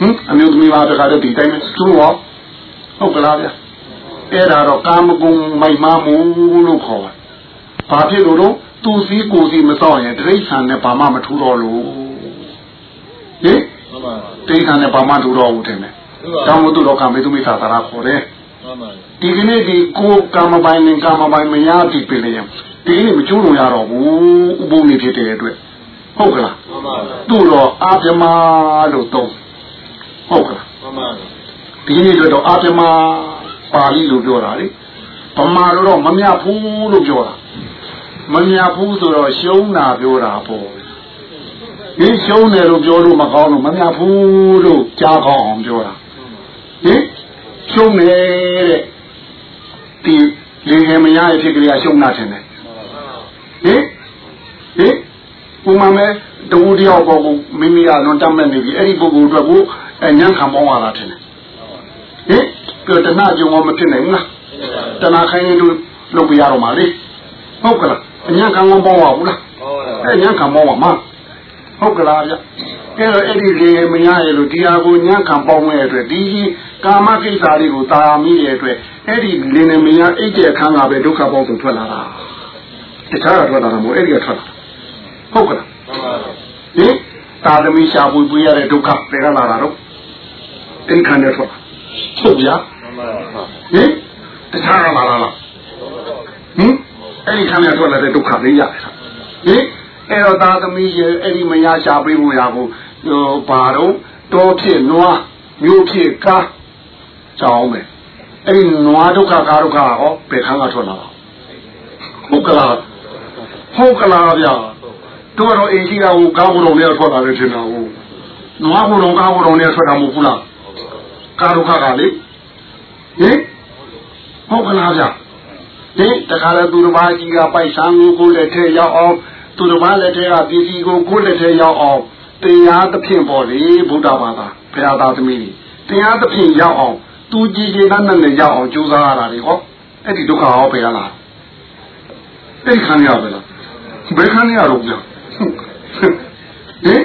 အမျိုးသမီးပါတခါတည်းဒီတိုင်းသူ့ရောဟုတ်ကလားဗျအဲ့ဒါတော့ကာမဂုဏ်မိုက်မမှုလို့ခေါ်ပါဘာဖြစ်လို့တော့သူစည်းကိုယ်စီမစောင့်ရင်တိဋ္ဌာန်နဲ့ဘာမှမထူတော့လို့ဟင်တိဋ္ဌာန်နဲ့ဘာမှထူတော့ဘူးထင်တယ်တောင်းလို့သူတော့ကာမေသူမိသာသာခေါ်တယ်ဒီကနေ့ဒီကိုကာမပိုင်နဲ့ကာမပိုင်မရပြီပြင်လေဒီကနေ့မကျိုးလို့ရတော့ဘူးဥပုံနေဖြစ်တဲ့အတွက်ဟုတ်ကလားသူ့တော့အာပြမလို့သုံးဟုတ်ကလားဒီနေ့တော့အာပြမပါဠိလိုပြောတာလေဗမာတော့မမြဘူးလို့ပြောတာမမြဘူးဆိုတော့ရှုံးတာပြောတာပေါ့ဒီရှုံးတယ်လို့ပြောလို့မကောင်းလို့မမြဘူးလို့ကြားကောင်းအောင်ပြောတာဟင်ရှုံးတယ်တဲ့ဒီလေငယ်မရရဲ့ဖြစ်ကလေးကရှုံးတာထင်တယ်ဟင်ပုံမှန်ပဲတူတယောက်ပေါ်ကိုမိမိကလွန်တတ်မဲ့နေပြီအဲ့ဒီပုဂ္ဂိုလ်အတွက်ကိုညံ့ခံပေါင်းရတာထင်တယ်ဟင်ပြတနာကြုံမဖြစ်နိုင်ဘူးလားတနာခိုင်းရင်တို့လုပ်ပြရတော့မှာလေဟုတ်ကလားညံ့ခံပေါင်းရဘူးလားအဲ့ညံ့ခံပေါင်းရမှာဟုတ်ကလားဗျအဲ့ဒီလေမရရဲ့လို့ဒီဟာကိုညံ့ခံပေါင်းမဲ့အတွက်ဒီကာမကိစ္စလေးကိုတာမိတဲ့အတွက်အဲ့ဒီလေနဲ့မရအိတ်တဲ့အခန်းကပဲဒုက္ခပေါင်းစုံထွက်လာတာတခြားကထွက်လာတာမဟုတ်အဲ့ဒီကထွက်လာဟုတ်ကလားဟင်သာသမီရှာပွေရတဲ့ဒုက္ခတွေကလာတာတော့အိမ်ခံရထွက်ဟုတ်ဗျာဟင်တခြားကလာလားဟင်အဲ့ဒီခံရထွက်လာတဲ့ဒုက္ခတွေရတယ်ဟင်အဲ့တော့သာသမီရဲ့အဲ့ဒီမရရှာပွေမှုရာကိုဘာတော့တောဖြစ်နွားမျိုးဖြစ်ကားကြောင်းမယ်အဲ့ဒီနွားဒုက္ခကားဒုက္ခဟောဘယ်ခံကထွက်လာဟုတ်ကလားဟုတ်ကလားဗျာတို့တော့အင်ကြီးကဟိုကားဘုံနဲ့ထွက်လာတယ်ထင်တာဟုတ်နွားဘုံကားဘုံနဲ့ထွက်တာမဟုတ်ဘူးလားကားဒုက္ခကလေဟင်ဟုတ်ကလားဗျာဒီတခါလဲသူတစ်ပါးကြီးကပိုက်ဆံကိုလက်ထဲရောက်အောင်သူတစ်ပါးလက်ထဲကပစ္စည်းကိုလက်ထဲရောက်အောင်တရားသဖြင့်ပေါ့လေဗုဒ္ဓဘာသာဘုရားသားသမီးတွေတရားသဖြင့်ရောက်အောင်သူကြည်ကြည်နဲ့နဲ့ရောက်အောင်ကြိုးစားရတာလေဟောအဲ့ဒီဒုက္ခဟောဘယ်ရလားအဲ့ဒီခံရပါလားဘယ်ခံရတော့ဗျာဟင်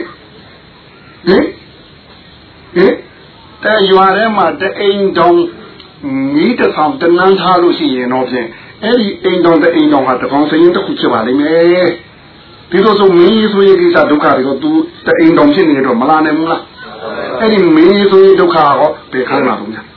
တဲ့ရွာထဲမှာတအိမ်တောင်မီးတစ်ဆောင်တန်းထားလို့ရှိရင်တော့ဖြင့်အဲ့ဒီအိမ်တောင်တအိမ်တောင်ဟာတကောင်စရင်တစ်ခုဖြစ်ပါလိမ့်မယ်ဒီလိုဆိုမင်းဆိုရင်ကိစ္စဒုက္ခတွေကို तू တအိမ်တောင်ဖြစ်နေတော့မလာနိုင်ဘူးလားအဲ့ဒီမင်းဆိုရင်ဒုက္ခဟောဘယ်ခံလာလို့များ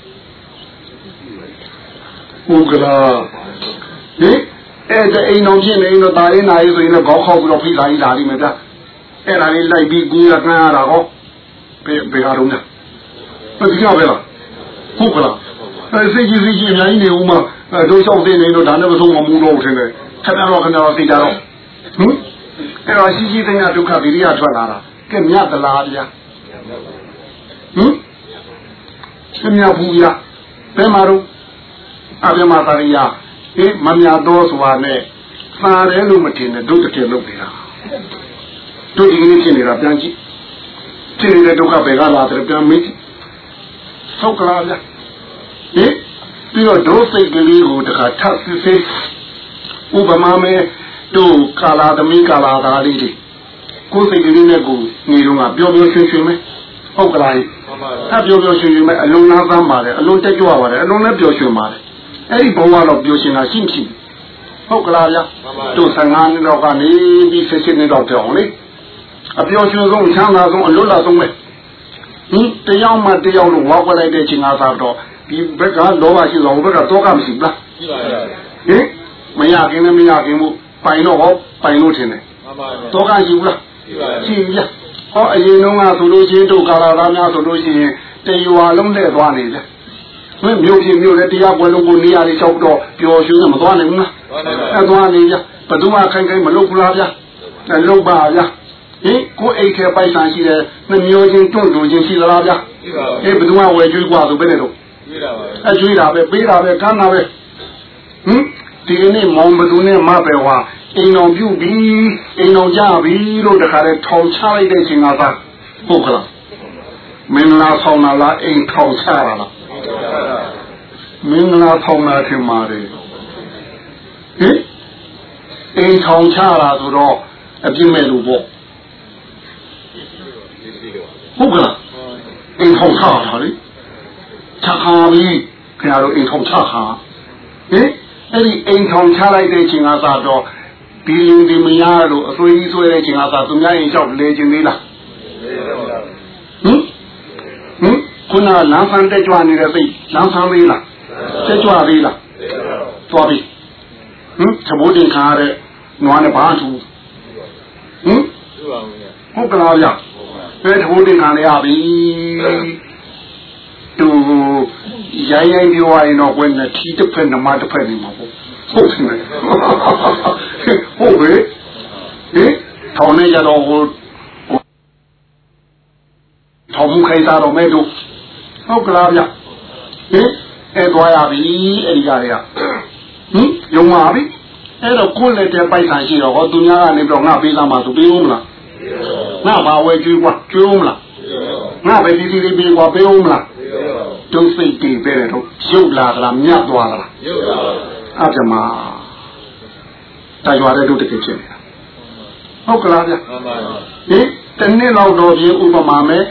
ဟုတ်ကလားဟင်အဲ့ဒါအိမ်တော်ဖြစ်နေတော့ဒါလေးနာရေးဆိုရင်လည်းခေါက်ခေါက်ပြီးတော့ဖိလာကြီးလာလိမ့်မယ်ဗျာအဲ့ဒါလေးလိုက်ပြီးကူရကန်းရတာဟောဘယ်ဟာတော့လဲဒီကြောက်ပဲလားဟုတ်ကလားအဲ့စိတ်ကြီးအများကြီးနေဦးမှာတို့လျှောက်သိနေတော့ဒါနဲ့မဆုံးမမှုတော့ထင်တယ်ခဏတော့သိကြတော့ဟင်အဲ့တော့ရှိတဲ့ဒုက္ခဗိရိယထွက်လာတာကဲမြတ်သလားဗျာဟင်ရှင်မြတ်ဘူးဗျာဘယ်မှာတော့အပြမသာရိယမမြတ်တော်ဆိုတာနဲ့သာတယ်လို့မထင်နဲ့တို့တကယ်လုပ်နေတာတို့ဒီကနေ့ဖြစ်နေတာပြန်ကြည့်ဖြစ်နေတဲ့ဒုက္ခပဲကလာတယ်ပြန်မေးကြည့်ဟုတ်ကလားဗျဟင်ပြီးတော့ဒုစိတ်ကလေးကိုတခါထပ်စစ်စစ်ဥပမာမဲ့တို့ကာလာသမီးကာလာသားလေးတွေကိုယ်စိတ်ကလေးနဲ့ကိုနေတော့ကပျော်ပျော်ရွှင်ရွှင်ပဲဟုတ်ကလားအဲ့ပျော်ပျော်ရွှင်ရွှင်ပဲအလုံးလားသမ်းပါတယ်အလုံးတက်ကြွပါတယ်အလုံးလည်းပျော်ရွှင်ပါတယ်အဲ့ဒီဘုံကတော့ပျော်ရွှင်တာရှိမရှိဟုတ်ကလားဗျာတို့15နှစ်တော့ကနေပြီး16နှစ်တော့ပြောင်းလေအပျော်ရွှင်ဆုံးချမ်းသာဆုံးအလွတ်လာဆုံးပဲတယောက်မှတယောက်လို့ဝါခွက်လိုက်တဲ့ချိန်ကစားတော့ဒီဘက်ကလောဘရှိတော့ဘက်ကတော့ကမရှိဘူးလားရှိပါရဲ့ဟင်မရခင်လည်းမရခင်ဘူးပိုင်တော့ဟောပိုင်လို့ထင်တယ်တော့ကရှိဘူးလားရှိပါရဲ့ရှိရဟောအရင်တုန်းကဆိုလို့ချင်းတို့ကာလာသားများဆိုလို့ရှိရင်တရွာလုံးနဲ့သွားနေတယ်မြို့ပြမြို့လည်းတရားပွဲလုံးကိုနေရာလေးလျှောက်တော့ပျော်ရွှင်မသွားနိုင်ဘူးလားအဲသွားနေကြဘသူမှခိုင်ခိုင်မလုပ်ဘူးလားဗျာလုပ်ပါဗျာဟင်ကိုအိတ်ထဲပိုက်ဆံရှိတယ်နှမျိုးချင်းတွန့်တူချင်းရှိသလားဗျာဘသူမှဝယ်ကျွေးกว่าဆိုပဲလေတော့ကျွေးတာပဲပေးတာပဲကမ်းတာပဲဒီနေ့မောင်ဘသူနဲ့မပဲဝါအိမ်တော်ပြုပြီးအိမ်တော်ကြပြီးလို့တခါတည်းထောင်ချလိုက်တဲ့ချိန်ကသာဟုတ်ကလားမင်္ဂလာဆောင်လာလားအိမ်ထောင်ချရလားမင်္ဂလာဆောင်လာထင်ပါတယ်ဟင်အိမ်ထောင်ချတာဆိုတော့အပြစ်မဲ့လို့ပေါ့ဟုတ်ကလားအိမ်ထောင်ချတာလေချခါပြီးခင်ဗျားတို့အိမ်ထောင်ချခါဟင်အဲ့ဒီအိမ်ထောင်ချလိုက်တဲ့ချိန်ကစားတော့ဒီလူဒီမယားတို့အသွေးကြီးဆွဲတဲ့ချိန်ကစားသူများအိမ်လျှောက်လေခြင်းသေးလားခုနလမ်းဆန်းတက်ကြွနေတဲ့စိတ်လမ်းဆန်းသေးလားတက်ကြွသေးလားသွားပြီသဘောတင်ခါရတဲ့နွားနဲ့ဘာထူဟုတ်ကလားဗျပဲသဘောတင်ခါရရပြီသူရိုင်းပြောရရင်တော့ဘယ်နဲ့ထီးတစ်ဖက်နမတစ်ဖက်နေမှာပေါ့ဟုတ်တယ်ဟုတ်ပဲထောင်းနေကြတော့ဟိုထောင်းမှုခိုင်းတာတော့မဲတို့ဟုတ်ကလားဗျအဲ့သွားရပြီအဲ့ဒီကတွေကယုံပါပြီအဲ့တော့ကိုယ်လည်းတဲ့ပိုက်ဆံရှိတော့ဟောသူများကနေပြီးတော့ငါပေးလာမှာသူပေးဦးမလားငါဘာဝဲကျွေးကွာကျွေးဦးမလားငါပဲဒီလေးပေးကွာပေးဦးမလားဒုစိတ်တည်ပဲတော့ရုပ်လာသလားမြတ်သွားသလားရုပ်လာပါအပြမတာရွာတဲ့တို့တကယ်ဖြစ်နေတာဟုတ်ကလားဗျမှန်ပါဟင်တနေ့လောက်တော့ဒီဥပမာမဲ့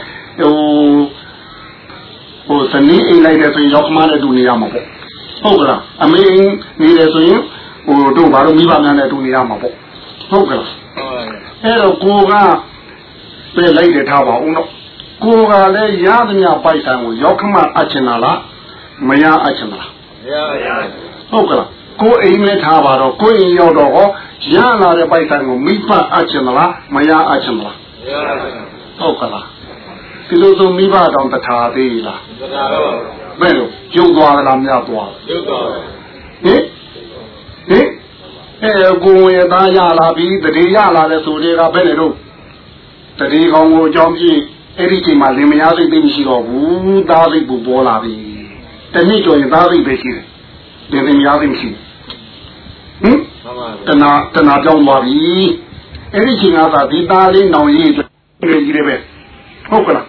ဟိုစနေအိမ်လိုက်တဲ့ဆိုရင်ရောက်မှလည်းတူနေရမှာပေါ့ဟုတ်ကလားအမေနေတယ်ဆိုရင်ဟိုတို့ဘာလို့မိဘများနဲ့တူနေရမှာပေါ့ဟုတ်ကလားအဲ့တော့ကိုကပြလိုက်တယ်ထားပါဦးတော့ကိုကလည်းရသမျှပိုက်ဆံကိုရောက်မှအချင်တာလားမရအချင်လားမရဟုတ်ကလားကိုအိမ်နဲ့ထားပါတော့ကိုအိမ်ရောက်တော့ဟောရလာတဲ့ပိုက်ဆံကိုမိဖအချင်လားမရအချင်လားမရဟုတ်ကလားဒီလိုဆိုမိဘတောင်တထာသေးလားတထာတော့ဘယ်လိုကျုပ်သွားလားမြတ်သွားကျုပ်သွားဟင်ကိုယ်ရသားရလာပြီတတိယလာတဲ့ဆိုတွေကဘယ်နဲ့တော့တတိကောင်ကိုအကြောင်းပြအဲ့ဒီချိန်မှာလင်မယားစိတ်သိမရှိတော့ဘူးသားစိတ်ပူပေါ်လာပြီတနည်းကြောရင်သားစိတ်ပဲရှိတယ်လင်မယားစိတ်မရှိတနာကြောင်းသွားပြီအဲ့ဒီချိန်ကသာဒီသားလေးနောင်ရေးကြီးတယ်ပဲဟုတ်ကလား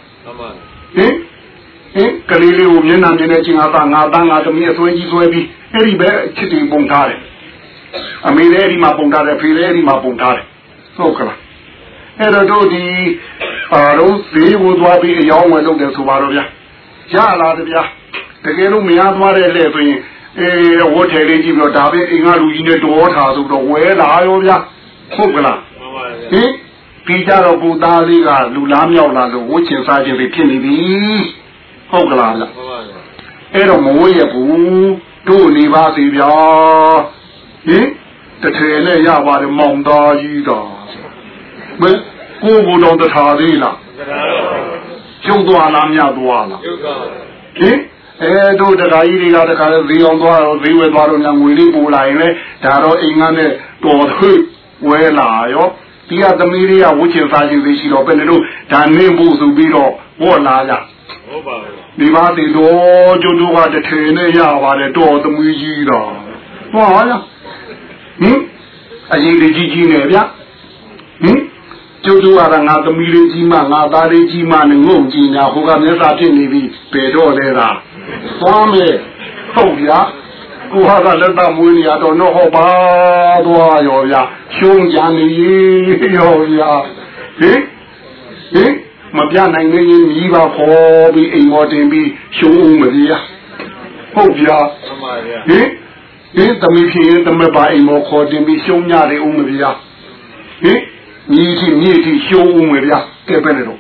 ကလေးလေးကိုမျက်နှာမြင်တဲ့ချိန်ကသာငါသားငါသမီးအဆွဲကြီးဆွဲပြီးအဲ့ဒီပဲချစ်တင်ပုံထားတယ်အမေလည်းအဲ့ဒီမှာပုံထားတယ်ဖေလည်းအဲ့ဒီမှာပုံထားတယ်ဟုတ်ကလားအဲ့တော့တို့ဒီတော့ဈေးကိုသွားပြီးအယောင်းဝယ်လုပ်တယ်ဆိုပါတော့ဗျာရလာတယ်ဗျာတကယ်လို့မရသွားတဲ့လေဆိုရင်ဝတ်ထဲလေးကြည့်ပြီးတော့ဒါပဲအိမ်ကလူကြီးနဲ့တော်ထားဆိုတော့ဝဲလာရောဗျာဟုတ်ကလားဟင်ပြီးကြတော့ကိုသားလေးကလူလားမြောက်လာလို့ဝတ်ချင်စားခြင်းတွေဖြစ်နေပြီဟုတ်ကလားဗျအဲ့တော့မဝဲရဘူးတို့နေပါစေဗျာဟင်တထဲနဲ့ရပါတယ်မောင်သားကြီးတော်မင်းကိုယ်ကတော့တထာသေးလားကျုပ်သွားလားမြတ်သွားလားဟင်တို့တခါကြီးတွေကတခါဈေးအောင်သွားတော့ဈေးဝယ်သွားတော့ညငွေလေးပို့လာရင်လေဒါတော့အိမ်ကနဲ့တော်ထွေးဝဲလာရောဒီကသမီးလေးကဝှချင်စားခြင်းသိရှိတော့ဘယ်နဲ့လို့ဒါနေဖို့ဆိုပြီးတော့ဟောလာကြဟုတ်ပါဘူးဒီပါတိတော့ကျုပ်တို့ကတထေနဲ့ရပါတယ်တော်သမီးကြီးတော့ဟောရဟင်အရေးကြီးကြီးနဲ့ဗျဟင်ကျုပ်တို့ကငါသမီးလေးကြီးမှငါသားလေးကြီးမှနဲ့ငုံကြည့်ညာဟိုကမျက်စာဖြစ်နေပြီဘယ်တော့လဲလားသွားမယ်ဟုတ်ဗျာကိုဟာကလက်သားမွေးနေရတော့တော့ဟောပါသွားရောဗျာရှုံးကြနေရောဗျာဟင်မပြနိုင်နေရင်မြည်ပါခေါ်ပြီးအိမ်မော်တင်ပြီးရှုံးဦးမဗျာဟုတ်ဗျာမှန်ပါဗျာဟင်သမီးဖြစ်ရင်သမက်ပါအိမ်မော်ခေါ်တင်ပြီးရှုံးကြတယ်ဦးမဗျာဟင်မြေကြီးရှုံးဦးမဗျာကဲပဲလေတော့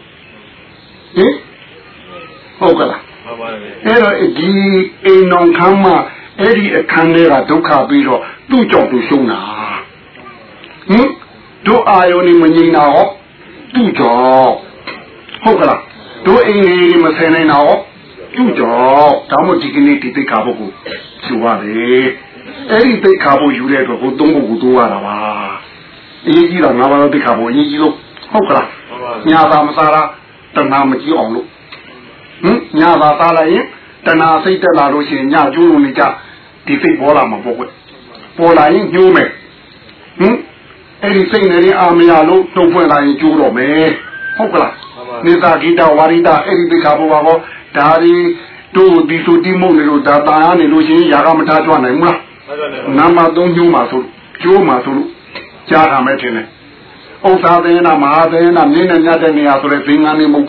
ဟုတ်ကလားမှန်ပါဗျာအဲ့တော့ဒီအိမ်တော်ခမ်းမှာအဲ့ဒီအခန်းထဲကဒုက္ခပြီးတော့သူ့ကြောင့်သူရှုံးတာတို့အာယုန်นี่မငြိမ်တာဟောသူ့ကြောင့်ဟုတ်ကလားတို့အိမ်လေးမဆယ်နိုင်တာဟောသူ့ကြောင့်ဒါမှမဟုတ်ဒီကနေ့ဒီသိက္ခာပုဂ္ဂိုလ်ယူရတယ်အဲ့ဒီသိက္ခာပုဂ္ဂိုလ်ယူတဲ့အတွက်ကိုသုံးဖို့တိုးရတာပါအရေးကြီးတာငါးပါးသိက္ခာပုဂ္ဂိုလ်အရေးကြီးလို့ဟုတ်ကလားညာသာမစားတာတဏှာမကြည့်အောင်လို့ညာသာစားလိုက်ရင်တဏှာစိတ်တက်လာလို့ရှိရင်ညကျိုးလုံးနေကြဒီစိတ်ပေါ်လာမှာပေါ့ကွပေါ်လာရင်ညိုးမယ်အဲ့ဒီစိတ်နဲ့အာမရလို့တုံ့ဖွင့်လာရင်ကျိုးတော့မယ်ဟုတ်ကလားနေသာဂိတဝါရိတအဲ့ဒီသိက္ခာပုဂ္ဂိုလ်ကဒါဒီတို့ဒီဆိုတိမုတ်နေလို့ဒါတာရနေလို့ရှိရင်ຢာကမထားကြွနိုင်ဘူးလားနာမသုံးညိုးမှာဆိုကျိုးမှာဆိုလို့ကြားတာမဲ့ထင်တယ်ဥစ္စာသေနာမဟာသေနာနင်းနဲ့ညတဲ့နေရာဆိုတဲ့သင်္ကန်းနေမဟုတ်ဘူးလား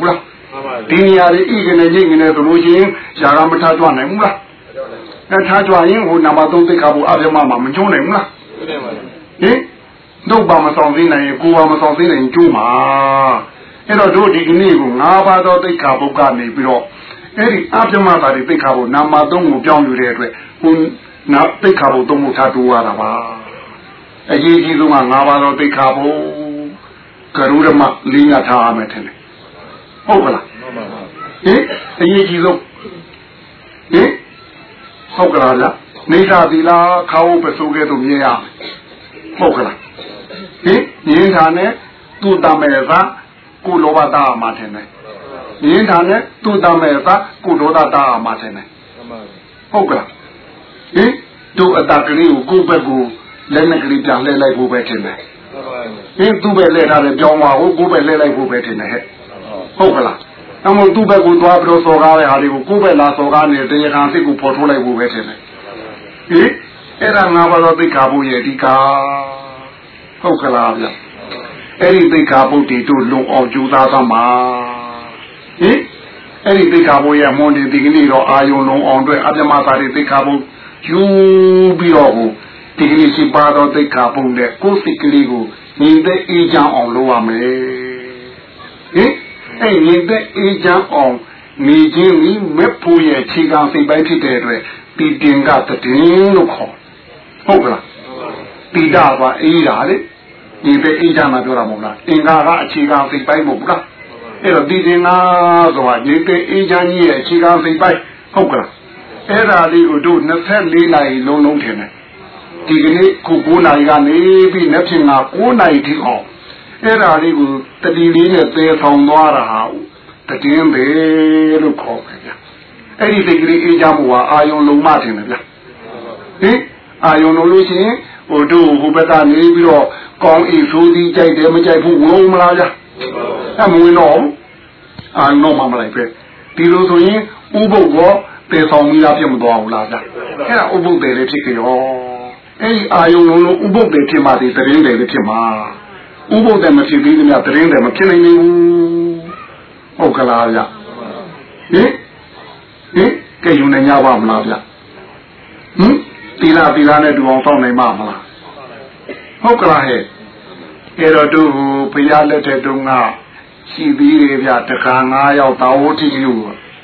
ဒီနေရာတွေဤကနေရိတ်နေဆိုလို့ရှိရင်ຢာကမထားကြနိုင်ဘူးလားထားကြရင်ဟိုနံပါတ်3သိက္ခာပုအပြမမှာမကျုံးနိုင်ဘူးလားဟင်တို့ပါမဆောင်သိနိုင်ရင်ကိုပါမဆောင်သိနိုင်ကျိုးမှာအဲ့တော့တို့ဒီကနေ့ကို5ပါးသောသိက္ခာပုကနေပြီးတော့အဲ့ဒီအပြမတာတွေသိက္ခာပုနံပါတ်3ကိုပြောင်းယူတဲ့အတွက်ဟိုနောက်သိက္ခာပု3ကိုထားတိုးရတာပါအရေးကြီးဆုံးက5ပါးသောသိက္ခာပုကရုဓမလေးညထားရမယ်ထင်တယ်ဟုတ်ကလားဟင်အရေးကြီးဆုံးဟင်ဟုတ်ကလားဗျနေသာသီလာခါဝပစိုးကဲ့သို့မြင်ရဟုတ်ကလားဟင်မြင်တာနဲ့သူ့တမဲသာကိုလောဘတာမှာထင်တယ်မြင်တာနဲ့သူ့တမဲသာကိုဒေါသတာမှာထင်တယ်ဟုတ်ကလားဟင်တို့အတကလေးကိုကိုယ့်ဘက်ကိုလက်နဲ့ကလေးပြန်လှည့်လိုက်ဖို့ပဲထင်တယ်ဟင်သူ့ဘက်လှည့်ထားတယ်ပြောင်းသွားကိုယ့်ဘက်လှည့်လိုက်ဖို့ပဲထင်တယ်ဟဲ့ဟုတ်ကလားအမို့သူ့ဘက်ကိုသွားပြီးတော့စော်ကားတဲ့ဟာတွေကိုကိုယ့်ဘက်လာစော်ကားနေတရားခံစိတ်ကိုပေါ်ထုတ်လိုက်ဖို့ပဲထင်တယ်ဟင်အဲ့ဒါ5ပါးသောသိက္ခာပုရဲ့အဓိကဟုတ်ကလားဗျအဲ့ဒီသိက္ခာပုတ်တီတို့လုံအောင်ကြိုးစားသမှာဟင်အဲ့ဒီသိက္ခာပုရဲ့မွန်ဒီဒီကနေ့တော့အာယုံလုံအောင်အတွက်အပြမသာတွေသိက္ခာပုယူပြီးတော့ဒီကနေ့ရှိပါတော့သိက္ခာပုနဲ့ကိုယ်စိတ်ကလေးကိုညီတဲ့အေးချမ်းအောင်လုပ်ရမယ်ဟင်အဲ့ညီတဲ့အေးချမ်းအောင်နေခြင်းဤမေဖို့ရဲ့ခြေခံစိတ်ပိုင်းဖြစ်တဲ့အတွက်ဒီတင်ကတည်င်းလို့ခေါ်ဟုတ်ကလားတိတာပါအေးတာလေဒီပဲအေးချမ်းမှာပြောတာမဟုတ်လားအင်္ဂါကအခြေခံစိတ်ပိုင်းမဟုတ်လားအဲ့တော့ဒီတင်ကဆိုတာဒီပဲအေးချမ်းကြီးရဲ့အခြေခံစိတ်ပိုင်းဟုတ်ကလားအဲ့ဒါလေးကိုတို့24နာရီလုံးလုံးထင်တယ်ဒီကနေ့ခု9နာရီကနေပြီးနေ့ဖြင့်က9နာရီထိအောင်အဲ့ဒါလေးကိုတတိလေးနဲ့သေဆောင်သွားတာဟာတည်င်းပဲလို့ခေါ်တယ်ဗျအဲ့ဒီစိတ်ကလေးအေးချမ်းမှုဟာအာယုံလုံးမထင်တယ်ဗျဟင်အာယုံလုံးလို့ရှိရင်ဟိုတို့ဟိုဘက်ကနေပြီးတော့ကောင်းဤဆိုသည်ကြိုက်တယ်မကြိုက်ဘူးဝင်မလားဗျအမဝင်တော့အာတော့မလိုက်ပဲဒီလိုဆိုရင်ဥပုပ်ကောသေဆောင်မိတာဖြစ်မသွားဘူးလားဗျအဲ့ဒါဥပုပ်တယ်လေးဖြစ်ကြရောအဲ့ဒီအာယုံလုံးဥပုပ်တယ်ဖြစ်မှဒီသတင်းတယ်လေးဖြစ်မှာဥပုပ်တယ်မဖြစ်သေးဘူးများသတင်းတယ်မဖြစ်နိုင်ဘူးဟုတ်ကလားဗျဟင်ကဲယူနေကြပါမလားဗျဟင်တီလာနဲ့တူအောင်စောင့်နိုင်မှာမလားဟုတ်ကလားဟဲ့အဲ့တော့သူဘုရားလက်ထက်တုန်းကရှိသေးတယ်ဗျတခါ9ယောက်သာဝတိလူ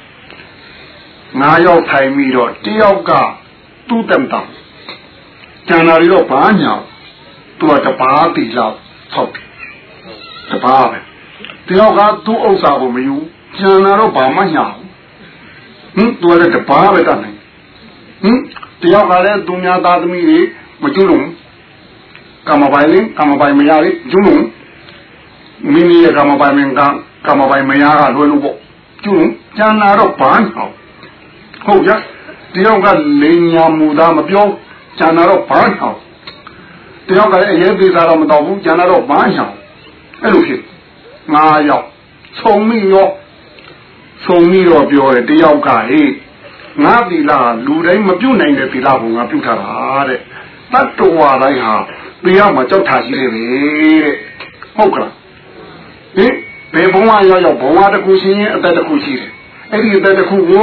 9ယောက်ထိုင်ပြီးတော့တယောက်ကသူ့တမ်တမ်ကျန်တာတွေတော့ဘာညာသူကတပါးတီလောက်ဟုတ်တပါးပဲတယောက်ကသူ့ဥစ္စာကိုမယူကျန်တာတော့ဘာမှညာဟင်သူကလည်းတပါးပဲတတ်နိုင်ဟင်တယောက်ကလည်းသူများသားသမီးတွေမကျွလို့ကမ္မပိုင်လေးကမ္မပိုင်မရလေးကျွလို့မိမိရဲ့ကမ္မပိုင်မင်းကကမ္မပိုင်မရကလွယ်လို့ပေါ့ကျွလို့ကျန်တာတော့ဘာညာဟုတ်ကြတယောက်ကလိန်ညာမူသားမပြောကျန်တာတော့ဘာညာတယောက်ကလည်းအရေးသေးတာတော့မတော့ဘူးကျန်တာတော့ဘာညာအဲ့လိုဖြစ်9ယောက်ဆုံးမိရောပြောတယ်တယောက်ကဟေးငါသီလလူတိုင်းမပြုတ်နိုင်တဲ့သီလကိုငါပြုတ်ထားတာတဲ့တတ္တဝါတိုင်းဟာတရားမှာကြောက်ထားရှိတယ်တဲ့ဟုတ်ကလားဟင်ဘယ်ဘဝရောက်ဘဝတစ်ခုရှိရင်အသက်တစ်ခုရှိတယ်အဲ့ဒီအသက်တစ်ခုကို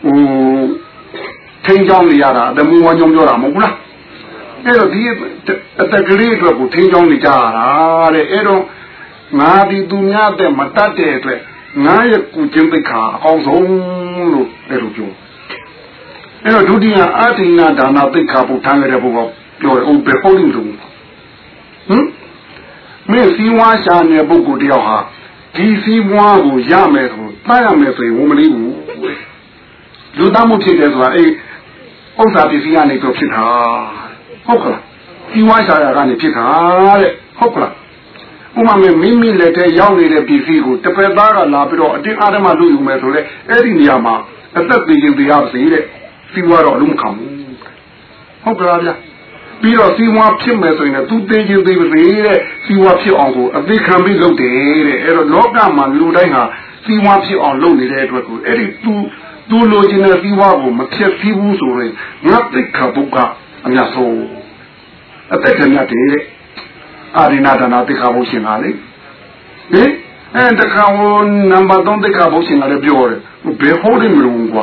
ထိန်းချောင်းနေရတာအမှုဝါကြောင့်ပြောတာမဟုတ်ဘူးလားအဲ့တော့ဒီအသက်ကလေးအတွက်ကိုထိန်းချောင်းနေကြရတာတဲ့အဲ့တော့ငါဒီသူများတဲ့မတတ်တဲ့အတွက်ငါရဲ့ကုကျင့်သိက္ခာအကောင်းဆုံးလို့အဲ့လိုပြောအဲ့တော့ဒုတိယအဋ္ဌိနာဒါနသိက္ခာပုထမ်းရတဲ့ဘုရားပြောတယ်ဘယ်ဟုတ်လို့ဟင်မင်းစီဝါရှာတဲ့ပုဂ္ဂိုလ်တယောက်ဟာဒီစီဝါကိုရမယ်ဆိုတတ်ရမယ်ဆိုရင်ဝမလေးဘူးလူသားမှုဖြစ်တယ်ဆိုတာအဲ့ဥစ္စာပစ္စည်းကနေတော့ဖြစ်တာဟုတ်ကလားစီဝါရှာရကနေဖြစ်တာတဲ့ဟုတ်ကလားဥမာမိမိလက်ထဲရောက်နေတဲ့ပစ္စည်းကိုတပည့်သားကလာပြီးတော့အတင်းအားဓမ္မလုပ်ယူမယ်ဆိုလေအဲ့ဒီနေရာမှာအသက်သေးခြင်းတရားပါစေတဲ့စီဝါတော့လုံးမခံဘူးဟုတ်ကလားဗျပြီးတော့စီဝါဖြစ်မယ်ဆိုရင်သူသေးခြင်းသေးပါစေတဲ့စီဝါဖြစ်အောင်ကိုအသေးခံပြီးလုပ်တယ်တဲ့အဲ့တော့လောကမှာလူတိုင်းဟာစီဝါဖြစ်အောင်လုပ်နေတဲ့အတွက်ကိုအဲ့ဒီသူလိုချင်တဲ့စီဝါကိုမဖြစ်သေးဘူးဆိုရင်ငါသိက္ခာပုဒ်ကအများဆုံးအသက်ခံရတဲ့အာရိနာဒါနာသိက္ခာပုဒ်ရှင်ပါလေဟင်တခါဟိုနံပါတ်3တိခါဘုတ်ရှင်ကလည်းပြောတယ်ဘယ်ဟုတ်တယ်မလို့ကွာ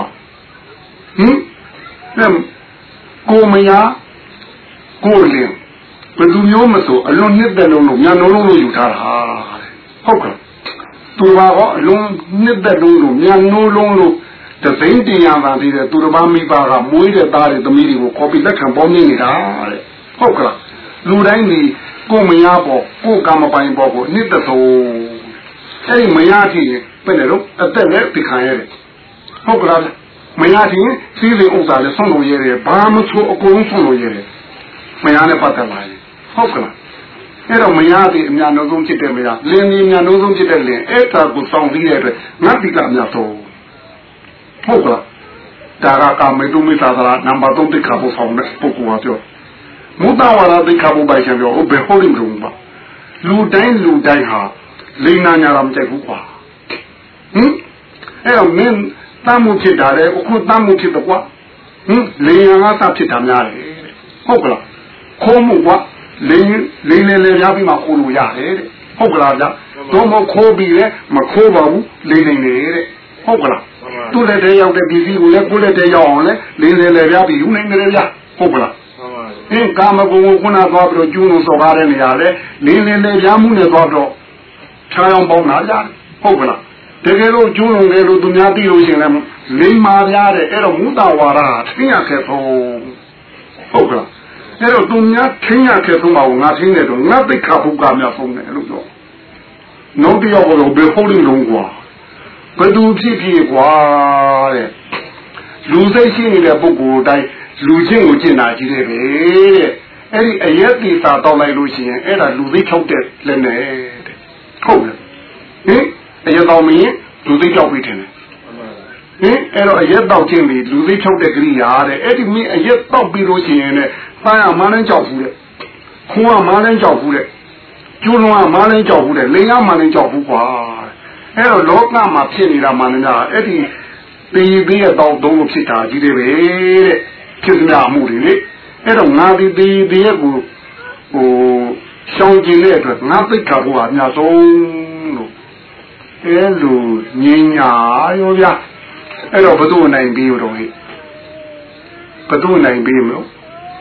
ကိုမယားကိုလင်းဘယ်သူမျိုးမဆိုအလွန်နှစ်သက်လုံးလို့ညာလုံးလုံးလို့ယူထားတာဟုတ်ကဲ့သူကတော့အလွန်နှစ်သက်လုံးလို့ညာလုံးလုံးလို့တသိန်းတရားသာသေးတယ်သူတစ်ပါးမိဘကမွေးတဲ့သားတွေသမီးတွေကိုခေါ်ပြီးလက်ခံပေါင်းနေတာတဲ့ဟုတ်ကဲ့လူတိုင်းဒီကိုမယားပေါ့ကိုကမပိုင်ပေါ့ကိုနှစ်သက်ဆုံးအဲ့ဒီမယားကြီးပဲလေတော့အသက်လည်းပြခံရတယ်ဟုတ်ကဲ့မယားကြီးစီးစိမ်ဥစ္စာလည်းဆုံးလို့ရတယ်ဘာမှချိုးအကုန်ဆုံးလို့ရတယ်မယားနဲ့ပတ်သက်လာရင်ဟုတ်ကဲ့အဲ့တော့မယားဒီအများဆုံးဖြစ်တဲ့မယားလင်းဒီအများဆုံးဖြစ်တဲ့လင်းအဲ့ဒါကိုစောင့်ပြီးတဲ့အတွက်ငါတိကအများဆုံးဟုတ်ကဲ့ဒါကကာမေတုမိသာသရာနံပါတ်3တိခါဖို့ဆောင်တဲ့ပုဂ္ဂိုလ်ဟာပြောမုဒ္ဒဝါဒတိခါဖို့ပိုင်ရှင်ပြောဘယ်ဟုတ်လိမ့်လို့ပါလူတိုင်းဟာလိန်နာညာတော့မကြိုက်ဘူးကွာအဲ့တော့မင်းတမ်းမှုဖြစ်တာလေအခုတမ်းမှုဖြစ်တော့ကွာလိန်ညာကဖြစ်တာများတယ်ဟုတ်ကလားခိုးမှုကွာလိန်လေရပြီးမှခိုးလို့ရတယ်တဲ့ဟုတ်ကလားဗျတော့မခိုးပြီးလေမခိုးပါဘူးလိန်နေတဲ့ဟုတ်ကလားသူ့လက်ထဲရောက်တဲ့ပစ္စည်းကိုလည်းကိုယ်လက်ထဲရောက်အောင်လေလိန်လေရပြီးယူနေတယ်ဗျဟုတ်ကလားကာမဂုဏ်ကိုခုနသွားပြီးတော့ကျူးလို့စော်ကားတဲ့နေရာလေလိန်လေရမှုနဲ့သွားတော့ချားအောင်ပေါင်းလာကြဟုတ်ကလားတကယ်လို့ကျူးလွန်တယ်လို့သူများသိလို့ရှိရင်လည်းလိမ္မာပြားတယ်အဲ့တော့မုဒ္ဒဝါဒထင်ရခဲ့ဆုံးဟုတ်ကလားအဲ့တော့သူများထင်ရခဲ့ဆုံးပါဘူးငါထင်တယ်တော့ငါသိခါဘုကများဆုံးတယ်လို့တော့နောက်တစ်ယောက်ကတော့ဘယ်ဟုတ်လိမ့်လုံးကွာဘယ်သူဖြစ်ကွာတဲ့လူစိတ်ရှိနေတဲ့ပုဂ္ဂိုလ်တိုင်းလူချင်းကိုကျင့်တာကြီးတယ်ပဲတဲ့အဲ့ဒီအယက်တိစာတောင်းလိုက်လို့ရှိရင်အဲ့ဒါလူသိချုပ်တဲ့လက်နဲ့တဲ့ဟုတ်တယ်အရက်တော်မင်းလူသိကြောက်ပြီးတယ်အဲ့တော့အရက်တော့ချင်းပြီးလူသိချုပ်တဲ့ကရိယာတဲ့အဲ့ဒီမင်းအရက်တော့ပြီးလို့ရှိရင်လည်းသားရမန်းလည်းကြောက်ဘူးတဲ့ခွန်ကမန်းလည်းကြောက်ဘူးတဲ့ကျိုးလုံးကမန်းလည်းကြောက်ဘူးတဲ့လိန်ကမန်းလည်းကြောက်ဘူးကွာအဲ့တော့လောကမှာဖြစ်နေတာမှန်တယ်အဲ့ဒီသေးရဲ့တော့တုံးလို့ဖြစ်တာကြီးတယ်ပဲတဲ့ဖြစ်ကြမှုတွေလေအဲ့တော့ငါဒီသေးရဲ့ကိုဟိုရှောင်ကျင်တဲ့အတွက်ငါသိခါဖို့အများဆုံးလို့အဲ့လိုငြင်းညာရောဗျအဲ့တော့ဘသူနိုင်ပြီးတော့ဟိဘသူနိုင်ပြီးမလို့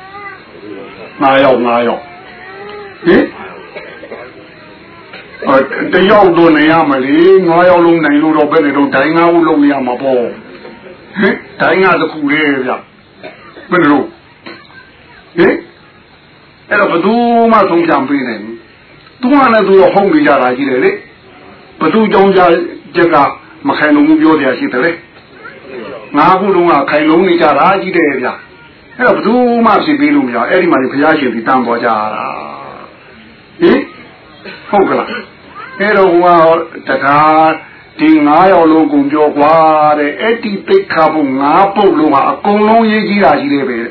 9 ယောက်ဟင်တယောက်တော့နေရမလေ9 ယောက်လုံးနိုင်လို့တော့ဘယ်နဲ့တော့ဒိုင်း9 ဦးလုံးနေရမှာပေါ့ဟင်ဒိုင်း9တစ်ခုလေဗျဘယ်လိုအဲ့တော့ဘသူမှသုံးချပေးနိုင်ဘူးသူကလည်းသူတော့ဟုတ်နေကြတာကြီးတယ်လေဘသူကြောင့်ကြက်ကမခိုင်လုံးဘူးပြောကြရှိတယ်လေ9 ခုလုံးကခိုင်လုံးနေကြတာကြီးတယ်ဗျအဲ့တော့ဘသူမှဖြစ်ပြီးလို့မရအဲ့ဒီမှာဘုရားရှင်ဒီတန်ပေါ်ကြတာဟုတ်ကလားအဲ့တော့ဟိုကတကားဒီ9 ယောက်လုံးကုန်ပြောကွာတဲ့အဲ့ဒီသိက္ခာပုဒ်5 ပုဒ်လုံးကအကုန်လုံးရေးကြီးတာကြီးတယ်ပဲ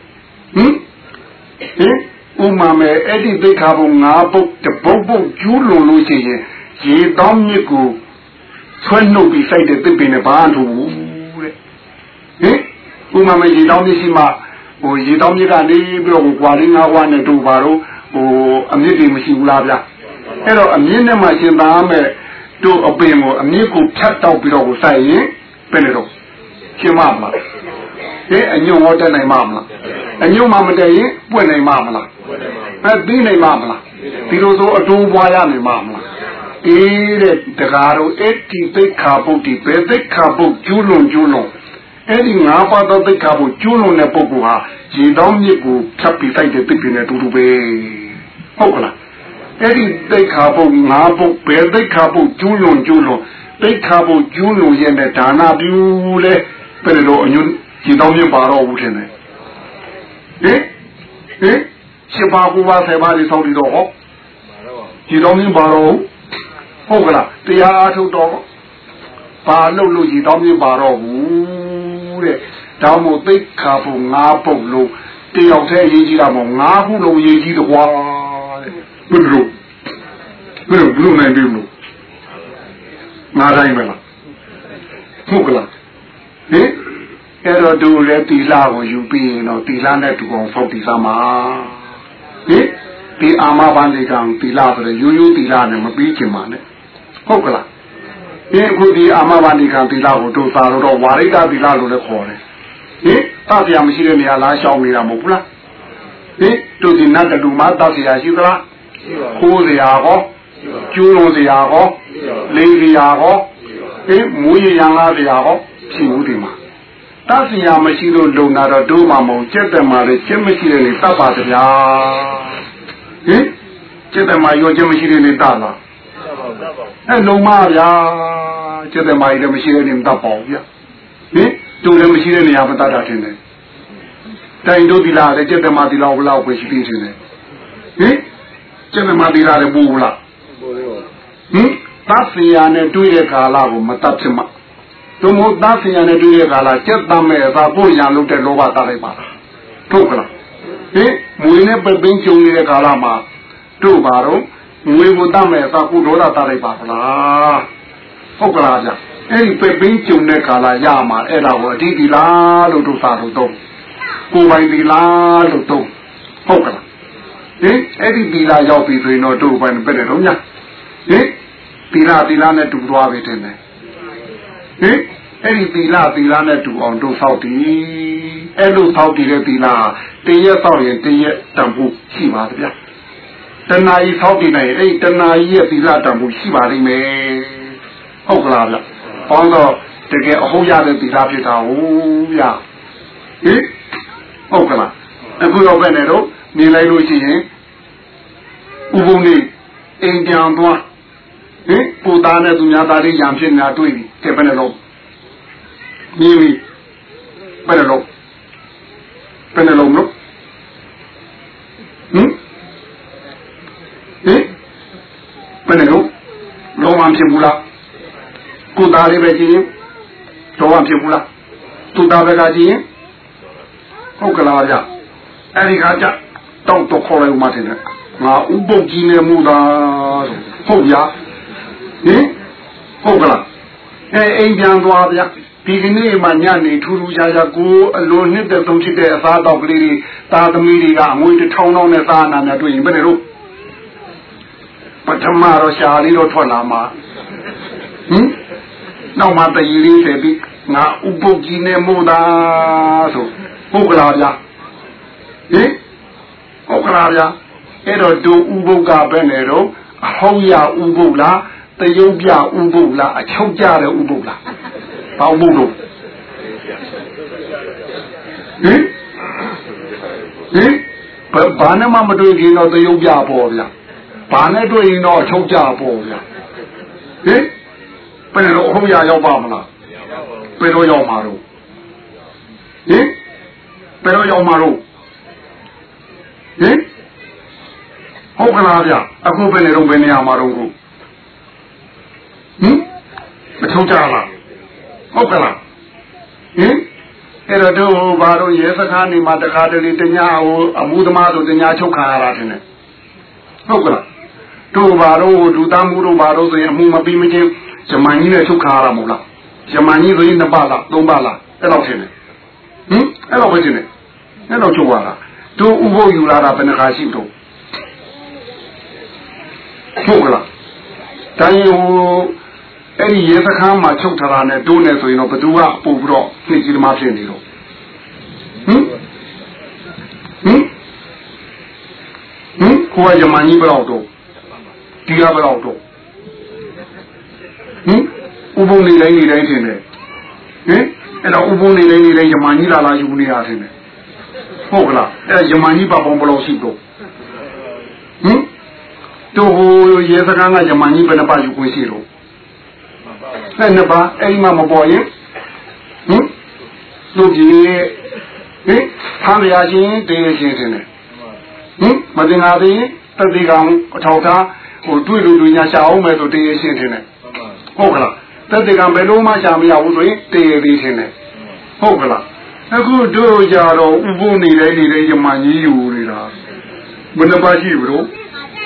ဥမာမဲ့အဲ့ဒီသိက္ခာပုဒ်5 ပုဒ်တပုတ်ကျူးလွန်လို့ရှိရင်ရေတောင်းမြစ်ကိုဆွဲနှုတ်ပြီးစိုက်တဲ့သစ်ပင်နဲ့ဘာမှမထူဘူးတဲ့ဥမာမဲ့ရေတောင်းမြစ်ရှိမှဟိုရေတောင်းမြစ်ကနေပြီးတော့ကွာလေး9 ဝါနဲ့တို့ပါတော့ဟိုအမြစ်တွေမရှိဘူးလားဗျအဲ့တော့အမြင့်နဲ့မှရှင်သားမဲ့တို့အပင်ကိုအမြင့်ကိုဖြတ်တောက်ပြီးတော့ကိုစိုက်ရင်ဘယ်နဲ့တော့ရှင်းမမလားအညွန့်ဟောတက်နိုင်မလားအညွန့်မှမတက်ရင်ပွင့်နိုင်မလားပြီးနိုင်မလားဒီလိုဆိုအတိုးပွားရနိုင်မလားတဲ့တကားတော့အဲ့ဒီသိက္ခာပုဒ်ဒီပဲသိက္ခာပုဒ်ကျူးလွန်အဲ့ဒီ9 ပါးသောသိက္ခာပုဒ်ကျူးလွန်တဲ့ပုဂ္ဂိုလ်ဟာရေတောင်းမြစ်ကိုဖြတ်ပြီးစိုက်တဲ့သိပ္ပံနဲ့တူတူပဲဟုတ်ကလားအဲ့ဒီသိက္ခာပုဒ်5 ပုဒ်ပဲသိက္ခာပုဒ်ကျူးလွန်သိက္ခာပုဒ်ကျူးလွန်ရဲ့ဒါနပြုလဲဘယ်လိုအညွန့်ရေတောင်းမြစ်ပါတော့ဘူးထင်တယ်7 ပါး 9 ပါး 10 ပါးလေးဆောက်ပြီးတော့ဟောရေတောင်းမြစ်ပါတော့ဟုတ်ကလားတရားအားထုတ်တော့ဘာလို့ရေတောင်းမြစ်ပါတော့ဘူးတဲ့ဒါမို့သိက္ခာပုဒ်5 ပုဒ်လုံးတယောက်တည်းရေးကြည့်တာမဟုတ်9 ခုလုံးရေးကြည့်တော့ကွာဘယ်လိုနိုင်ပြီလို့ငါတိုင်းမလားဟုတ်ကလားအဲ့တော့သူလည်းတီလာကိုယူပြီးရင်တော့တီလာနဲ့တူအောင်ဖောက်တီးသမှာဒီအာမဘန်လေးကောင်တီလာဆိုရရိုးတီလာနဲ့မပြီးချင်ပါနဲ့ဟုတ်ကလားဒီအခုဒီအာမဘာနိကံသီလကိုတို့သာတော့ဝါရိတသီလလို့လည်းခေါ်တယ်ဟင်တဆရာမရှိတဲ့နေရာလားရှောင်နေတာမဟုတ်ဘူးလားဟင်တို့ဒီနတ်တူမှာတဆရာရှိသလားခိုးစရာဟောကျိုးလုံးစရာဟောလိန်စရာဟောဟင်မူရရန်လာစရာဟောရှိဘူးဒီမှာတဆရာမရှိလို့လုံတာတော့တို့မှမဟုတ်ကျက်တယ်မှာလေကျက်မရှိတဲ့နေတတ်ပါဗျာဟင်ကျက်တယ်မှာရောကျက်မရှိတဲ့နေတတ်လားအဲ့လုံမဗျာကျက်တယ်မှာလည်းမရှိတဲ့နေတတ်ပါဘူးဗျာဟင်တို့လည်းမရှိတဲ့နေရာမတတ်တာထင်တယ်တိုင်တို့ဒီလားလေကျက်တယ်မှာဒီလောက်ဘလောက်ပဲရှိသေးတယ်ဟင်ကျက်တယ်မှာဒီလားလည်းပူလားဟင်သတ်ဆရာနဲ့တွေ့တဲ့ကာလကိုမတတ်ဖြစ်မှာတို့မို့သတ်ဆရာနဲ့တွေ့တဲ့ကာလကျက်တမ်းမဲ့သာပို့ရန်လုပ်တဲ့လောဘတတ်လိုက်ပါလားထုတ်ကလားဟင်မွေနဲ့ပပင်းကျုံနေတဲ့ကာလမှာတို့ပါတော့ငွေကိုတတ်မဲ့သာကုဒေါသတတ်လိုက်ပါလားဟုတ်ကလားဗျအဲ့ဒီပပင်းကျုံတဲ့ကာလရမှာအဲ့ဒါကိုအတိဒီလားလို့တို့သာလို့တော့ကိုယ်ပိုင်ဒီလားလို့တော့ဟုတ်ကလားဟင်အဲ့ဒီဒီလားရောက်ပြီဆိုရင်တော့တို့ပိုင်ပဲတယ်တော့ညာဟင်သီလနဲ့တူသွားပြီတင်တယ်ဟင်အဲ့ဒီသီလနဲ့တူအောင်တို့ဆောက်တည်အဲ့လိုဆောက်တည်တဲ့သီလတည့်ရက်ဆောက်ရင်တည့်ရက်တန်ဖို့ရှိပါဗျာတဏှာကြီးဆောက်တည်နိုင်ရင်အဲ့ဒီတဏှာကြီးရဲ့သီလတန်ဖို့ရှိပါလိမ့်မယ်ဟုတ်ကလားဗျဘောင်းတော့တကယ်အဟုတ်ရတဲ့သီလဖြစ်တာဟုတ်ဗျာဟင်ဟုတ်ကလားအခုတော့ပဲနဲ့တော့နေလိုက်လို့ရှိရင်ဥပုံလေးအိမ်ပြန်သွားဟင်ပူသားနဲ့သူများသားလေးရံဖြစ်နေတာတွေ့ပြီတဲ့ဘယ်နဲ့လို့မြည်ပြီဘယ်နဲ့လို့မလို့ဟင်ဘယ်နဲ့လို့လုံးဝဖြစ်ဘူးလားကိုသားလေးပဲကြည့်ရင်လုံးဝဖြစ်ဘူးလားသူသားပဲကကြည့်ရင်ဟုတ်ကလားဗျအဲ့ဒီခါကျတောက်တော့ခေါ်လိုက်ဦးမတင်တယ်ငါဥပုပ်ကြီးနေမှုသာဟုတ်ရဟင်ဟုတ်ကလားအိမ်ပြန်သွားဗျဒီကနေ့မှညနေထူးထူးခြားခြားကိုအလိုနှစ်သက်ဆုံးဖြစ်တဲ့အစားတောက်ကလေးတွေတာသမီးတွေကအငွေ1000တောင်းနဲ့စားနာနဲ့တွေ့ရင်ဘယ်နဲ့လို့ပထမတော့ရှာလေးတော့ထွက်လာမှာဟင်နောက်မှတည်လေးဆက်ပြီးငါဥပုပ်ကြီးနေမို့သာဆိုဟုတ်ကလားဗျဟင်ဟုတ်ကလားဗျအဲ့တော့ဒူဥပုပ်ကပဲနေတော့အဟောင်းရဥပုပ်လားတရုပ်ပြဥပုပ်လားအချုပ်ကြတဲ့ဥပုပ်လားဘာဥပုပ်လို့ဟင်ဘာနဲ့မှမတွေ့ခင်တော့တရုပ်ပြပေါ်ဗျာဘာနဲ့တွေ့ရင်တော့အချုပ်ကြပေါ်ဗျာဟင်ဘယ်လိုအဟောင်းရရောက်ပါမလားဘယ်လိုရောက်မှာတော့ဟင်ဘယ်လိုရောက်မှာတော့ဟင်ဟုတ်ကလားဗျအခုဘယ်နေတော့ဘယ်နေရာမှာတော့ဟင်မထုတ်ကြလားဟုတ်ကလားဟင်အဲ့တော့ဘာလို့ရဲစခန်းနေမှာတခါတလေတညာဟိုအမှုသမားတို့တညာချုပ်ခံရတာတင်တယ်ဟုတ်ကလားတို့ဘာလို့ဒူသားမှုတို့ဘာလို့ဆိုရင်အမှုမပြီးမချင်းဇမန်ကြီးနဲ့ချုပ်ခံရတာမဟုတ်လားဇမန်ကြီးဆိုရင်2ပတ်လား3ပတ်လားအဲ့လောက်ထင်တယ်ဟင်အဲ့လောက်ပဲထင်တယ်အဲ့လောက်ချုပ်ရတာတို့ဥပုပ်ယူလာတာဘယ်နှခါရှိတော့ဟုတ်ကလားတိုင်းဟိုအဲ့ဒီရေစခန်းမှာချုပ်ထားတာနဲ့တိုးနေဆိုရင်တော့ဘသူကပို့ပြီးတော့သိကြီးသမားဖြစ်နေတော့ကိုယ်ကယမန်ကြီးဘယ်တော့တော့ဒီကဘယ်တော့တော့ဥပုံနေတိုင်းထင်တယ်အဲ့တော့ဥပုံနေတိုင်းယမန်ကြီးလာယူနေရထင်တယ်ဟုတ်ကလားအဲ့ယမန်ကြီးပါပေါင်းဘယ်လောက်ရှိတော့တို့ဟိုရေစကားကယမန်ကြီးဘယ်နှပါယူခွင့်ရှိတော့အဲ့နှစ်ပါအဲ့ဒီမှာမပေါ်ရင်တို့ကြီးဖမ်းရချင်းတေးချင်းတင်တယ်မတင်လာသေးတတိကောင်အထောက်ထားဟိုတွေ့လို့ညာရှာအောင်မယ်ဆိုတေးချင်းတင်တယ်ဟုတ်ကလားတတိကောင်ဘယ်လိုမှရှာမရဘူးဆိုရင်တေးသေးတင်တယ်ဟုတ်ကလားအခုတို့ကြတော့ဥပုနေတိုင်းယမန်ကြီးယူနေတာဘယ်နှပါရှိဘူးတို့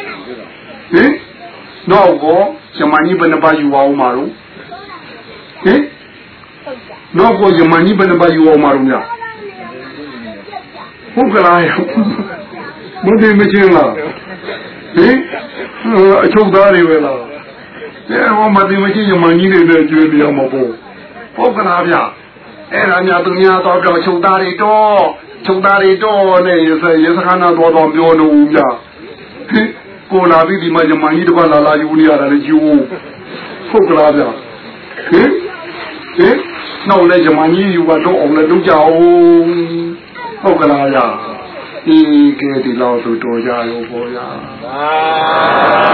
တော့ကိုယမန်ကြီးဘယ်နှပါယူအောင်မှာတော့တော့ကိုယမန်ကြီးဘယ်နှပါယူအောင်မှာတော့များဟုတ်ကလားမသိမချင်းလားအချုပ်သားတွေပဲလားဟောမသိမရှိရမကြီးတွေနဲ့ကျွေးပြမဖို့ဟုတ်ကလားဗျအဲ့ဒါများသူများတော့ပြောချုပ်သားတွေတော့နဲ့ရေစခန်းတော့ပြောလို့ဦးဗျကိုလာပြီးဒီမှာရမကြီးတပတ်လာယူနေရတာလေကျူဟုတ်ကလားဗျဟင်နောက်လဲရမကြီးယူတော့အောင်လည်းလုပ်ကြအောင်ဟုတ်ကလားဗျကဲဒီလောက်ဆိုတော်ကြရောပေါ့ဗျာ